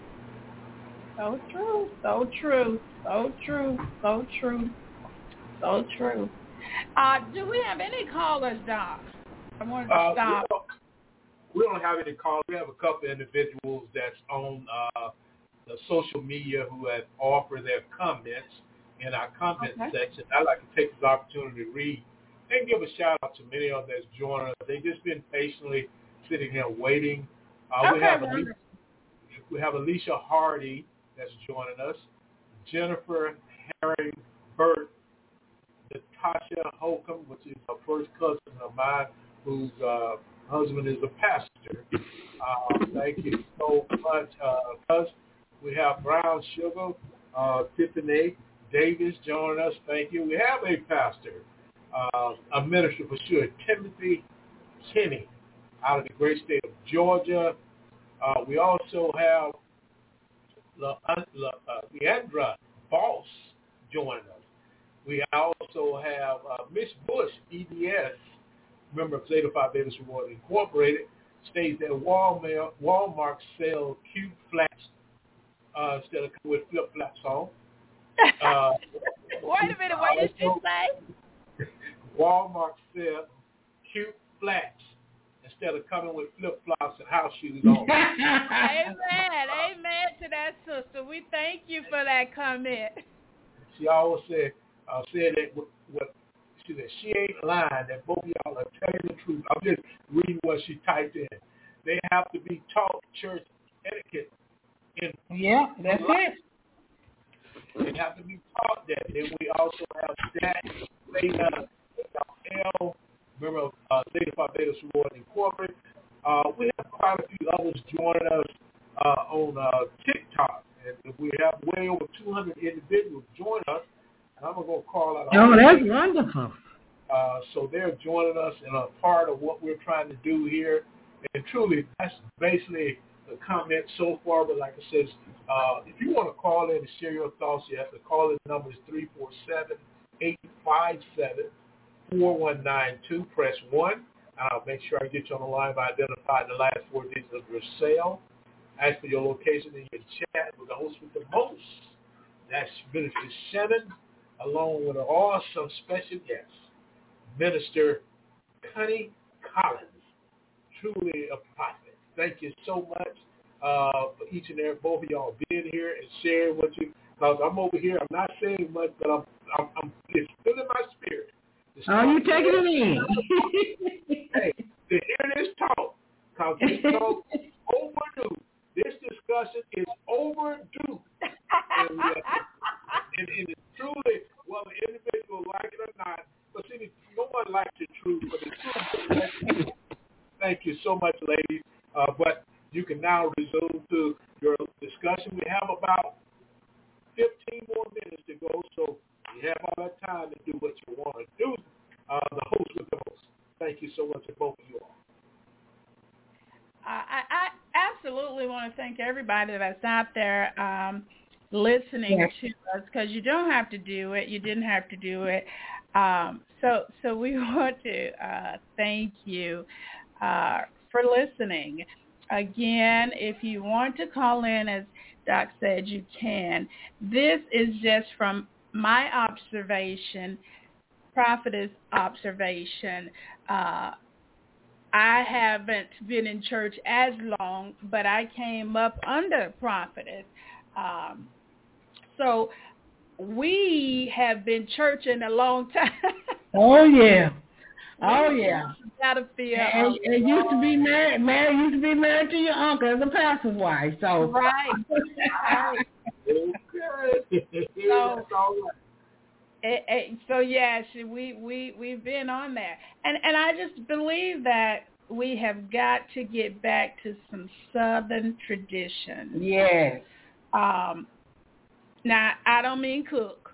So true, so true, so true, so true, so true. Uh, do we have any callers, Doc? I wanted to uh, stop. We don't, we don't have any callers. We have a couple of individuals that's on uh, the social media who have offered their comments in our comment Okay. section. I'd like to take this opportunity to read and give a shout out to many of them that's joining us. They've just been patiently sitting here waiting. Uh, Okay, we have wonderful. Alicia, we have Alicia Hardy that's joining us, Jennifer Herring Burt, Natasha Holcomb, which is a first cousin of mine, whose uh, husband is a pastor. Uh, thank you so much, uh, Gus. We have Brown Sugar, uh, Tiffany Davis joining us. Thank you. We have a pastor, uh, a minister for sure, Timothy Kinney, out of the great state of Georgia. Uh, we also have La, La, uh, Leandra Boss joining us. We also have uh, Miss Bush, E D S, member of Zeta Phi Beta Sorority Incorporated, states that Walmart, Walmart sell cute flats uh, instead of with flip-flops on. Uh, Wait a minute, what did you say? Walmart sell cute flats instead of coming with flip-flops and house shoes on. Amen. Amen to that, sister. We thank you for that comment. She always said, uh, said that what, what she said, she ain't lying, that both of y'all are telling the truth. I'm just reading what she typed in. They have to be taught church etiquette. In yeah, that's it. They have to be taught that. Then we also have Jack, Leda, L, remember uh, Lady Barbados Reward Incorporated. Uh, we have quite a few others joining us uh, on uh, TikTok. And we have way over two hundred individuals join us. And I'm going to call out all Oh, that's names. wonderful. Uh, so they're joining us and a part of what we're trying to do here. And truly, that's basically the comment so far. But like I said, uh, if you want to call in and share your thoughts, you have to call in. The number is three four seven, eight five seven, four one nine two. Press one. I'll make sure I get you on the line by identifying the last four digits of your cell. Ask for your location in your chat with the host with the most. That's Minister Shannon, along with an awesome special guest, Minister Connie Collins. Truly a prophet. Thank you so much uh, for each and every both of y'all being here and sharing what you. Because I'm over here, I'm not saying much, but I'm, I'm, I'm it's still in my spirit. Oh, you taking it in? Hey, to hear this talk, because this talk is overdue. This discussion is overdue. And, uh, and, and it's truly, whether individuals like it or not, but see, no one likes the truth, but the truth. Thank you so much, ladies. Uh, but you can now resume to your discussion. We have about fifteen more minutes to go, so you have all that time to do what you want to do. Uh, the host with the most. Thank you so much to both of you all. I, I absolutely want to thank everybody that's out there um, listening yes. to us, because you don't have to do it. You didn't have to do it. Um, so so we want to uh, thank you uh, for listening. Again, if you want to call in, as Doc said, you can. This is just from my observation, prophetess observation. Uh, I haven't been in church as long, but I came up under prophetess. Um, so we have been churching a long time. Oh, yeah. Oh, yeah. Gotta feel. And, and used to be married, married, used to be married to your uncle as a pastor's wife. So. Right. Right. So, It, it, so yes, we we we've been on there, and and I just believe that we have got to get back to some Southern tradition. Yes. Um. Now I don't mean cook.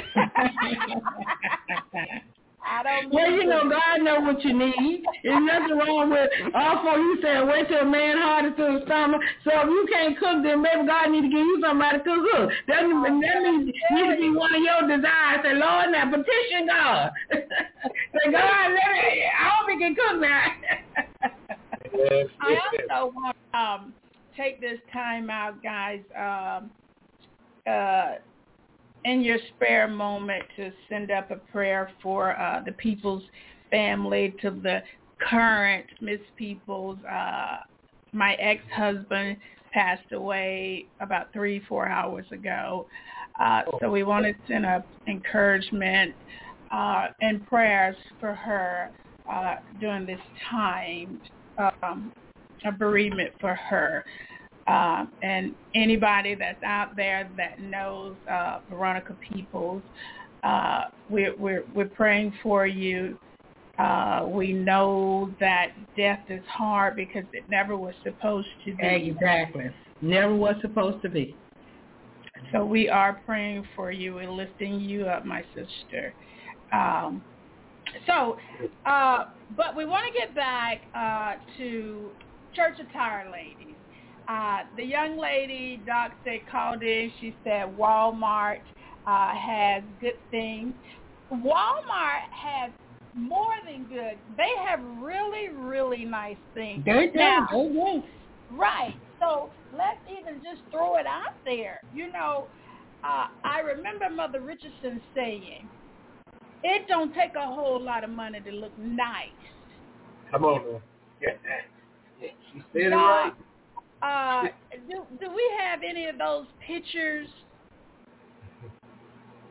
I don't mean well, you cook. know, God knows what you need. There's nothing wrong with all for you saying wait till a man harder to his stomach. So if you can't cook, then maybe God need to give you somebody to cook. That, that means need to be one of your desires. Say, Lord, now petition God. Say, God, let me, I hope he can cook now. Yes, I also want to um, take this time out, guys, um, uh, in your spare moment to send up a prayer for uh, the Peoples family, to the current Miss Peoples. Uh, my ex-husband passed away about three, four hours ago. Uh, so we want to send up encouragement uh, and prayers for her uh, during this time, um, a bereavement for her. Uh, and anybody that's out there that knows uh, Veronica Peoples, uh, we're, we're, we're praying for you. Uh, we know that death is hard because it never was supposed to be. Exactly. Never was supposed to be. So we are praying for you and lifting you up, my sister. Um, so, uh, but we want to get back uh, to church attire ladies. Uh, the young lady, Doc said, called in. She said Walmart uh, has good things. Walmart has more than good. They have really, really nice things. They do. Now, they do. Right. So let's even just throw it out there. You know, uh, I remember Mother Richardson saying, it don't take a whole lot of money to look nice. Come on, man. Yeah. She said it uh, right. Uh, do, do we have any of those pictures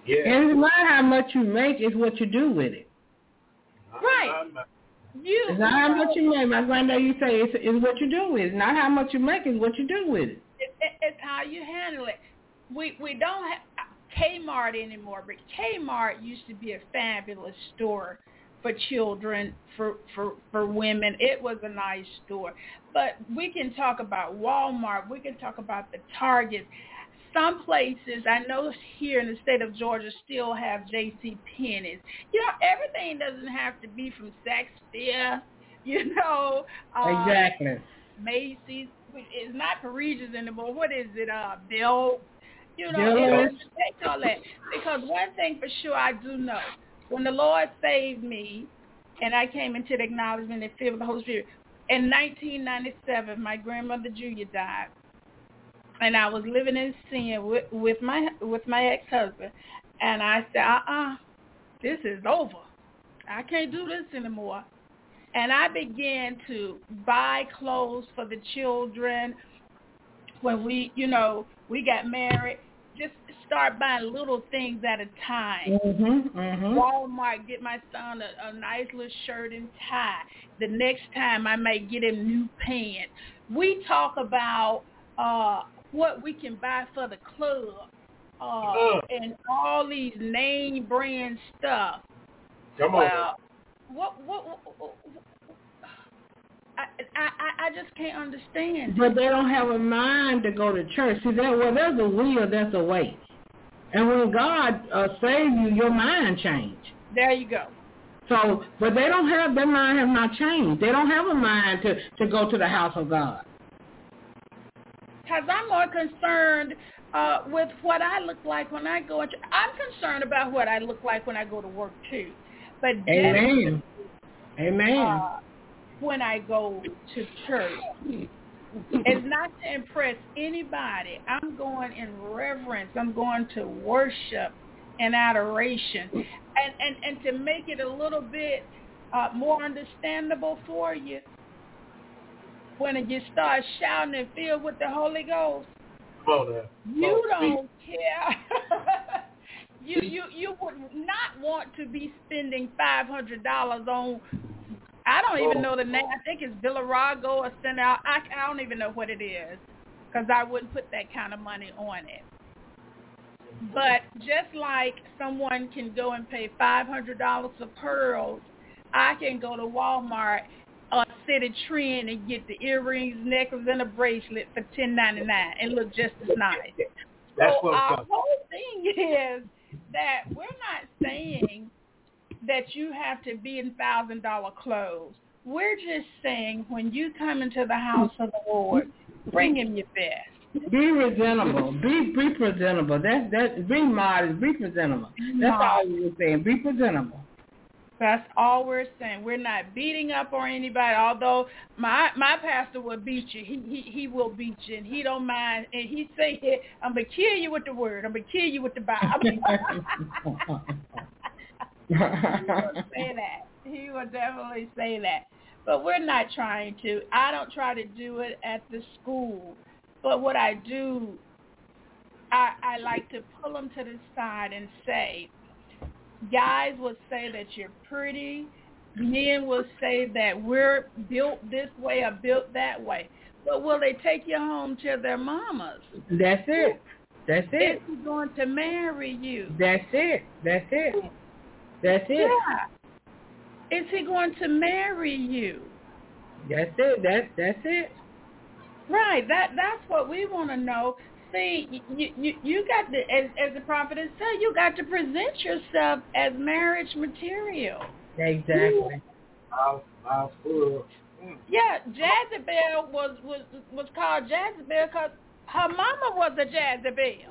Yeah. And it's not how much you make, it's what you do with it. Right. You, it's not how much you make. My granddad used to say it's, it's what you do with it. It's not how much you make, it's what you do with it. it, it it's how you handle it. We we don't have Kmart anymore, but Kmart used to be a fabulous store for children, for, for, for women. It was a nice store. But we can talk about Walmart. We can talk about the Target. Some places, I know here in the state of Georgia, still have J C Penney's. You know, everything doesn't have to be from Saks Fifth, you know. Uh, exactly. Macy's. It's not Parisians anymore. What is it? Uh, Bill. You know, Bill. it doesn't take all that. Because one thing for sure I do know, when the Lord saved me and I came into the acknowledgement and filled with the Holy Spirit, in nineteen ninety-seven, my grandmother Julia died. And I was living in sin with, with my with my ex-husband. And I said, uh-uh, this is over. I can't do this anymore. And I began to buy clothes for the children. When we, you know, we got married, just start buying little things at a time. Mm-hmm, mm-hmm. Walmart, get my son a, a nice little shirt and tie. The next time I might get him new pants. We talk about uh, what we can buy for the club uh, and all these name brand stuff. Come well, on. What, what, what, what, I, I I just can't understand. But they don't have a mind to go to church. See, that well, there's a will, there's a way. And when God uh, saves you, your mind change. There you go. So, but they don't have, their mind have not changed. They don't have a mind to, to go to the house of God. Because I'm more concerned uh, with what I look like when I go. Into, I'm concerned about what I look like when I go to work too. But Amen. Amen. Uh, when I go to church, it's not to impress anybody. I'm going in reverence. I'm going to worship and adoration, and and, and to make it a little bit uh, more understandable for you. When you start shouting and filled with the Holy Ghost, oh, you oh, don't care. you you you would not want to be spending five hundred dollars on. I don't even know the name. I think it's Villarago or Send Out. I, I don't even know what it is because I wouldn't put that kind of money on it. But just like someone can go and pay five hundred dollars for pearls, I can go to Walmart or City Trend and get the earrings, necklace, and a bracelet for ten ninety-nine and look just as nice. That's so what our I'm whole thing is that we're not saying that you have to be in one thousand dollars clothes. We're just saying when you come into the house of the Lord, bring him your best. Be presentable. Be be presentable. That's that. Be modest. Be presentable. That's all we're saying. Be presentable. That's all we're saying. We're not beating up on anybody. Although my my pastor will beat you. He he he will beat you, and he don't mind. And he say, "I'm gonna kill you with the word. I'm gonna kill you with the Bible." He will say that. He will definitely say that. But we're not trying to. I don't try to do it at the school. But what I do, I, I like to pull them to the side and say, guys will say that you're pretty. Men will say that we're built this way or built that way. But will they take you home to their mamas? That's it. That's it. Is he going to marry you? That's it. That's it. That's it. Yeah. Is he going to marry you? That's it. That's that's it. Right. That that's what we want to know. See, you you, you got to, as as the prophet has said, you got to present yourself as marriage material. Exactly. Wow, wow, cool. Yeah, Jezebel was was was called Jezebel because her mama was a Jezebel.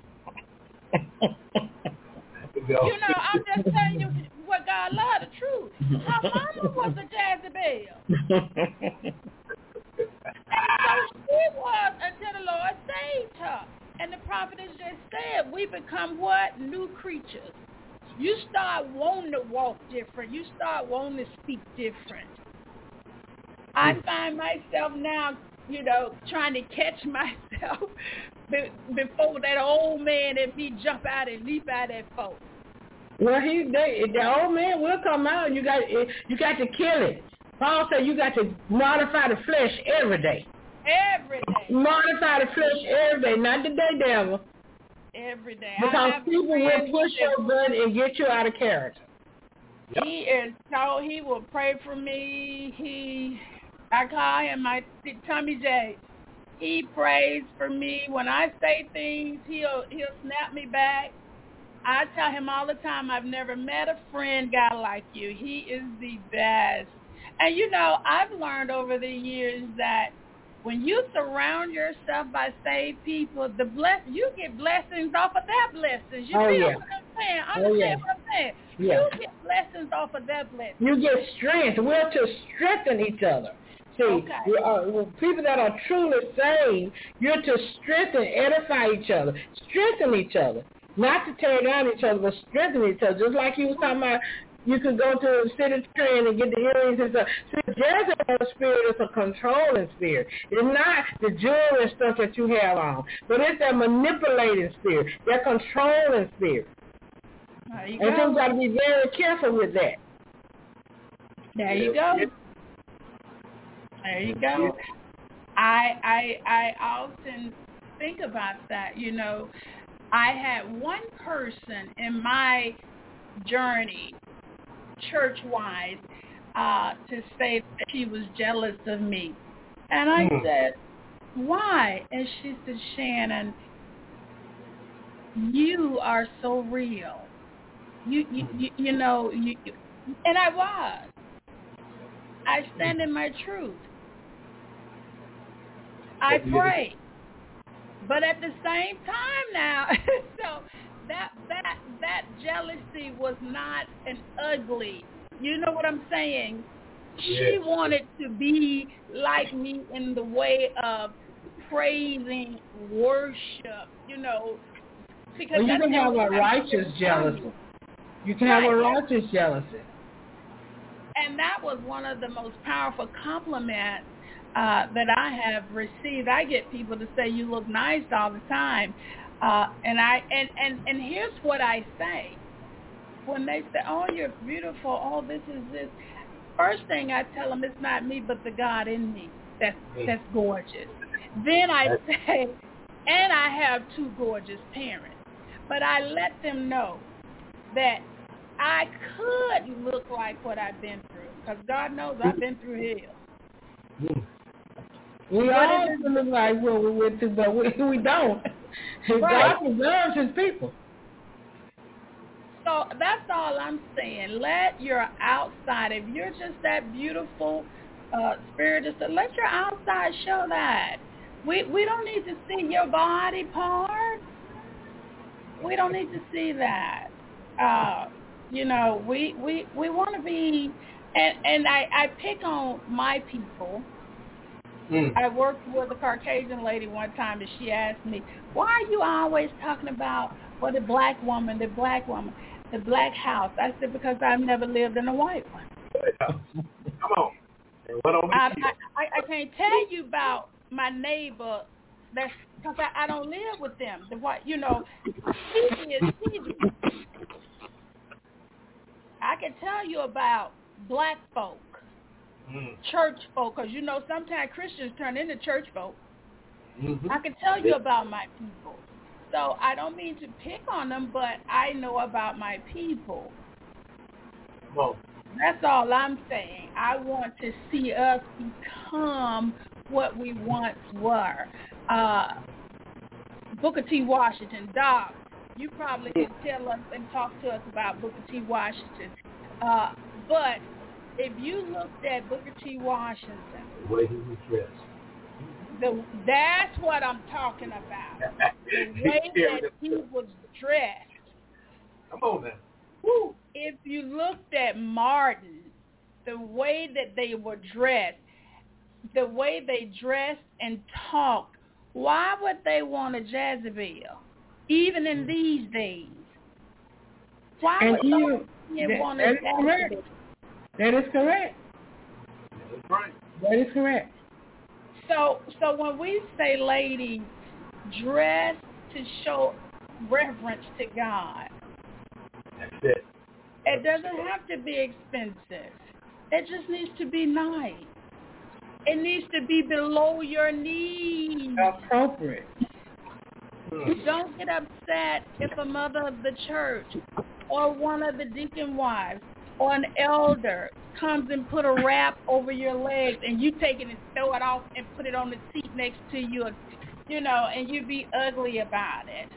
You know, I'm just telling you what God loved, the truth. Her mama was a Jezebel. And so she was until the Lord saved her. And the prophet has just said, we become what? New creatures. You start wanting to walk different. You start wanting to speak different. I find myself now, you know, trying to catch myself be, before that old man and me jump out and leap out at folks. Well, he they, the old man will come out. You got you got to kill it. Paul said you got to mortify the flesh every day. Every day. Mortify the flesh every day, not the day devil. Every day. Because people will push your button and get you out of character. Yep. He is so he will pray for me. He, I call him my Tommy J. He prays for me when I say things. He'll he'll snap me back. I tell him all the time, I've never met a friend guy like you. He is the best. And, you know, I've learned over the years that when you surround yourself by saved people, the bless you get blessings off of their blessings. You oh, feel yeah. what I'm saying? Understand oh, yeah. what I'm saying? Yeah. You get blessings off of their blessings. You get strength. We're to strengthen each other. See, okay. we are, well, people that are truly saved, you're to strengthen, edify each other, strengthen each other. Not to tear down each other, but strengthen each other. Just like you was talking about, you could go to a city train and get the earrings and stuff. See, Jezebel's spirit is a controlling spirit. It's not the jewelry and stuff that you have on, but it's that manipulating spirit, that controlling spirit. There you and go. so you've got to be very careful with that. There you go. There you go. I I I often think about that, you know. I had one person in my journey, church-wise, uh, to say that she was jealous of me. And I mm. said, why? And she said, Shannon, you are so real. You, you, you, you know, you, and I was. I stand in my truth. I pray. But at the same time now, so that that that jealousy was not an ugly. You know what I'm saying? Yes. She wanted to be like me in the way of praising, worship. You know, because well, you can have a righteous jealousy. You can right. have a righteous jealousy. And that was one of the most powerful compliments Uh, that I have received. I get people to say you look nice all the time, uh, and I and, and, and here's what I say when they say, "Oh, you're beautiful. Oh, this is this." First thing I tell them, it's not me, but the God in me. That's that's gorgeous. Then I say, and I have two gorgeous parents, but I let them know that I could look like what I've been through, because God knows I've been through hell. We all look like what we went through, but we, we don't. Right. God preserves his people. So that's all I'm saying. Let your outside, if you're just that beautiful uh, spirit, let your outside show that. We we don't need to see your body parts. We don't need to see that. Uh, you know, we we, we want to be, and, and I, I pick on my people. Mm. I worked with a Caucasian lady one time, and she asked me, why are you always talking about, well, the black woman, the black woman, the black house? I said, because I've never lived in a white one. Come on. What on I, I, I can't tell you about my neighbor, that's because I, I don't live with them. The white, you know, she is, she is. I can tell you about black folk. Mm. Church folk, because you know sometimes Christians turn into church folk. Mm-hmm. I can tell you about my people. So I don't mean to pick on them, but I know about my people. Well, that's all I'm saying. I want to see us become what we once were. Uh, Booker T. Washington, Doc, you probably can tell us and talk to us about Booker T. Washington. Uh, but if you looked at Booker T. Washington, the way he was dressed, the, that's what I'm talking about. The way that he was dressed. Come on now. Woo. If you looked at Martin, the way that they were dressed, the way they dressed and talked, why would they want a Jezebel, even in these days? Why and would you, they that, want that a is correct. That is correct. That's right. That is correct. So, so when we say, ladies, dress to show reverence to God. That's it. It doesn't have to be expensive. It just needs to be nice. It needs to be below your knees. Appropriate. Don't get upset if a mother of the church or one of the deacon wives or an elder comes and put a wrap over your legs and you take it and throw it off and put it on the seat next to you, you know, and you be ugly about it.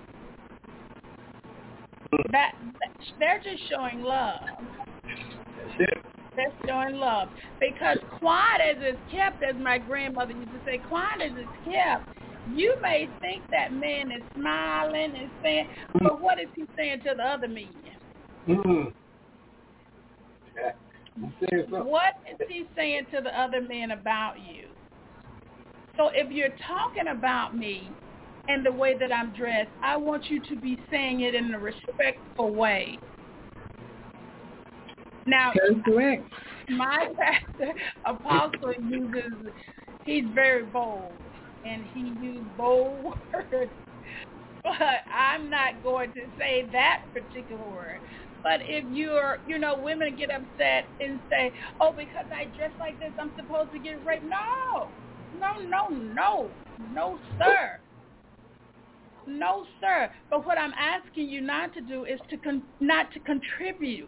That, that they're just showing love. That's it. They're showing love. Because quiet as it's kept, as my grandmother used to say, quiet as it's kept, you may think that man is smiling and saying, but what is he saying to the other men? Mm-hmm. What is he saying to the other men about you? So if you're talking about me and the way that I'm dressed, I want you to be saying it in a respectful way. Now, correct. My pastor, Apostle, uses, he's very bold, and he uses bold words, but I'm not going to say that particular word. But if you're, you know, women get upset and say, oh, because I dress like this, I'm supposed to get raped. No, no, no, no, no, sir. No, sir. But what I'm asking you not to do is to con- not to contribute,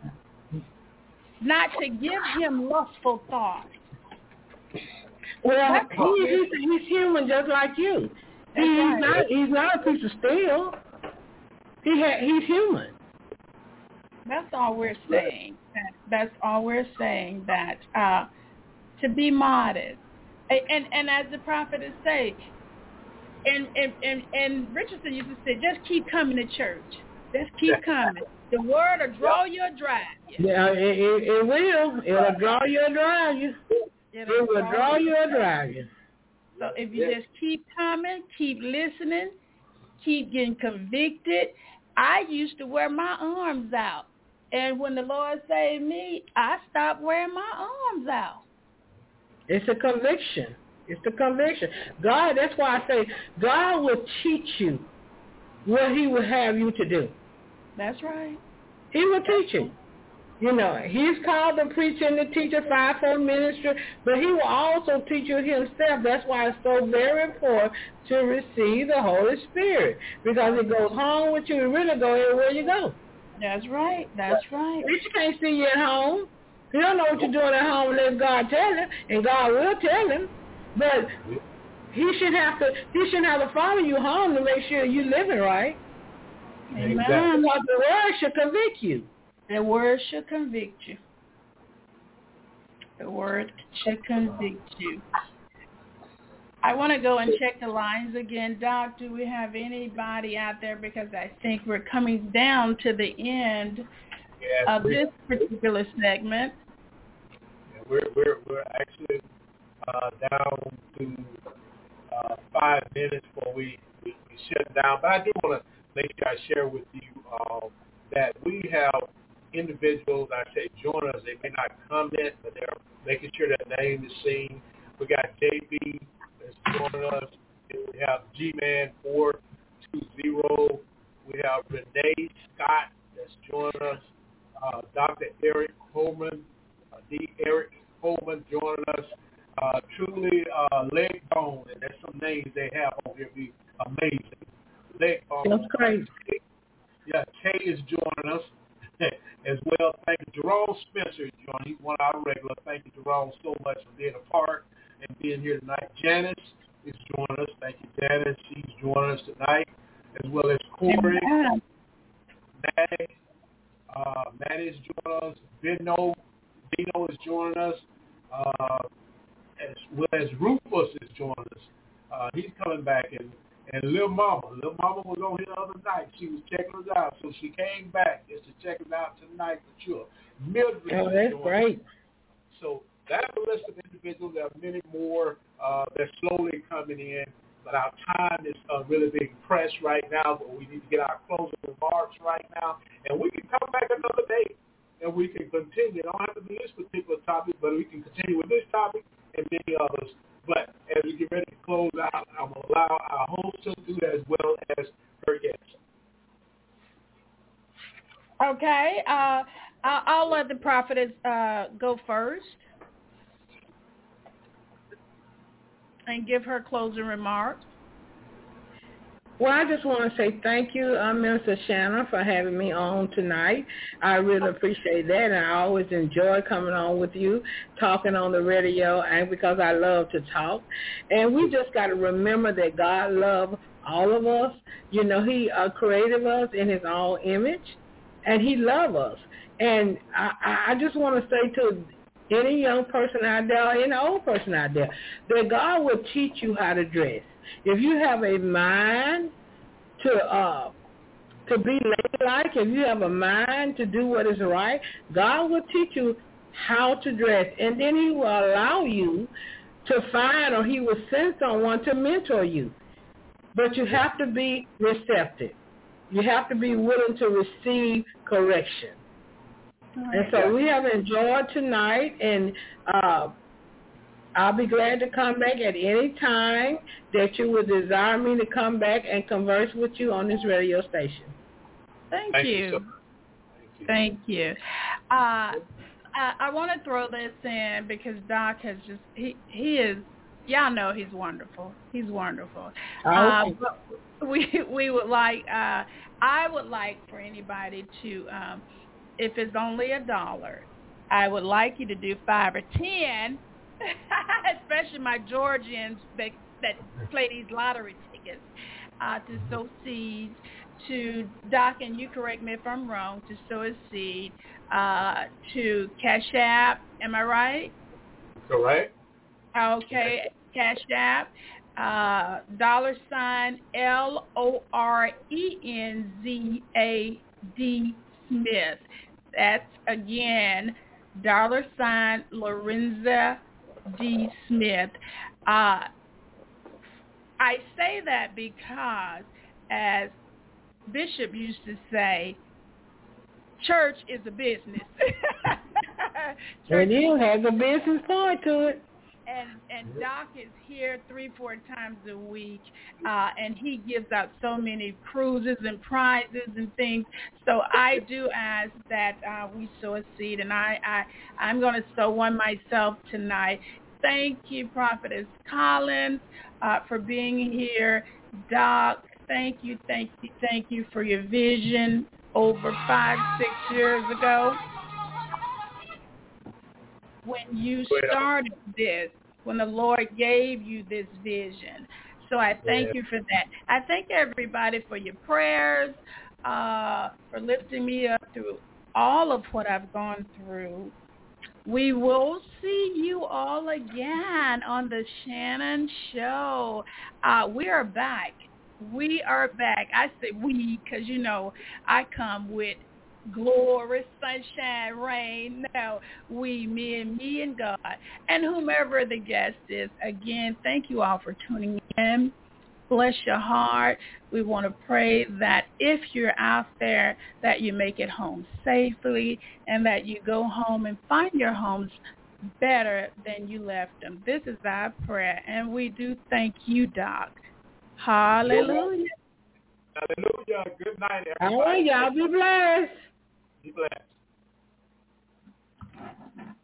not to give him lustful thoughts. Well, he, he's, he's human just like you. He, right. He's not. He's not a piece of steel. He ha- he's human. That's all we're saying. That, that's all we're saying. That uh, to be modest, and and as the prophet is saying, and and and, and Richardson used to say, just keep coming to church. Just keep coming. The word will draw you or drive you. Yeah, it, it, it will. It'll draw you or drive you. It'll it will draw you or drive you. So if you just keep coming, keep listening, keep getting convicted. I used to wear my arms out. And when the Lord saved me, I stopped wearing my arms out. It's a conviction. It's the conviction. God, that's why I say God will teach you what he will have you to do. That's right. He will teach you. You know, he's called the preacher and the teacher, fivefold ministry, but he will also teach you himself. That's why it's so very important to receive the Holy Spirit, because it goes home with you. It really goes everywhere you go. That's right. That's right. Preacher can't see you at home. He don't know what you're doing at home unless God tell him, and God will tell him. But he should have to. He shouldn't have to follow you home to make sure you're living right. Amen. Because the word should convict you. The word should convict you. The word should convict you. I want to go and check the lines again. Doc, do we have anybody out there? Because I think we're coming down to the end yes, of this particular segment. Yeah, we're, we're, we're actually uh, down to uh, five minutes before we, we, we shut down. But I do want to make sure I share with you uh, that we have individuals, I say join us. They may not comment, but they're making sure that name is seen. We got J B that's joining us. We have G-Man four two zero. We have Renee Scott that's joining us. Uh, Doctor Eric Holman, uh, D. Eric Holman joining us. Uh, truly uh, Leg Bone, and there's some names they have over here. Be amazing. Leg Bone. That's crazy. Yeah, Kay is joining us as well. Thank you. Jerome Spencer is joining. He's one of our regulars. Thank you, Jerome, so much for being a part and being here tonight. Janice is joining us. Thank you, Janice. She's joining us tonight, as well as Corey. Amen. Maddie, uh, Maddie is joining us. Bino, Bino is joining us, uh, as well as Rufus is joining us. Uh, he's coming back, and And Lil Mama, Lil Mama was on here the other night. She was checking us out, so she came back just to check us out tonight for sure. Mildred, oh, that's great. So that's a list of individuals. There are many more. Uh, they're slowly coming in, but our time is uh, really being pressed right now. But we need to get our closing remarks right now, and we can come back another day, and we can continue. It don't have to be this particular topic, but we can continue with this topic and many others. But as we get ready to close out, I'm going to allow our host to do Uh, I'll, I'll let the prophetess uh, go first and give her closing remarks. Well, I just want to say thank you, uh, Minister Shannon, for having me on tonight. I really appreciate that, and I always enjoy coming on with you, talking on the radio, and because I love to talk. And we just got to remember that God loves all of us. You know, he uh, created us in his own image, and he loves us. And I, I just want to say to any young person out there, any old person out there, that God will teach you how to dress. If you have a mind to uh, to be ladylike, if you have a mind to do what is right, God will teach you how to dress, and then he will allow you to find, or he will send someone to mentor you. But you have to be receptive. You have to be willing to receive correction. Oh, and so God. We have enjoyed tonight, and uh, I'll be glad to come back at any time that you would desire me to come back and converse with you on this radio station. Thank, Thank you. you. So Thank you. Uh, I, I want to throw this in because Doc has just, he, he is, y'all know he's wonderful. He's wonderful. Oh. Uh, but we, we would like, uh, I would like for anybody to, um, if it's only a dollar, I would like you to do five or ten, especially my Georgians that, that play these lottery tickets, uh, to sow seeds, to, Doc, and you correct me if I'm wrong, to sow a seed, uh, to Cash App, am I right? Correct. Okay, Cash App, uh, dollar sign L O R E N Z A D Smith. That's, again, dollar sign Lorenza D. Smith. Uh, I say that because, as Bishop used to say, church is a business. Church and you has a business point to it. And and Doc is here three, four times a week, uh, and he gives out so many cruises and prizes and things. So I do ask that uh, we sow a seed, and I, I, I'm going to sow one myself tonight. Thank you, Prophetess Collins, uh, for being here. Doc, thank you, thank you, thank you for your vision over five, six years ago when you started this, when the Lord gave you this vision. So I thank yeah. you for that. I thank everybody for your prayers, uh, for lifting me up through all of what I've gone through. We will see you all again on the Shannon Show. Uh, we are back. We are back. I say we because, you know, I come with glory, sunshine, rain. No, we, me and me and God. And whomever the guest is, again, thank you all for tuning in. Bless your heart. We want to pray that if you're out there, that you make it home safely and that you go home and find your homes better than you left them. This is our prayer, and we do thank you, Doc. Hallelujah. Hallelujah. Good night, everybody. All right, y'all be blessed. Be blessed.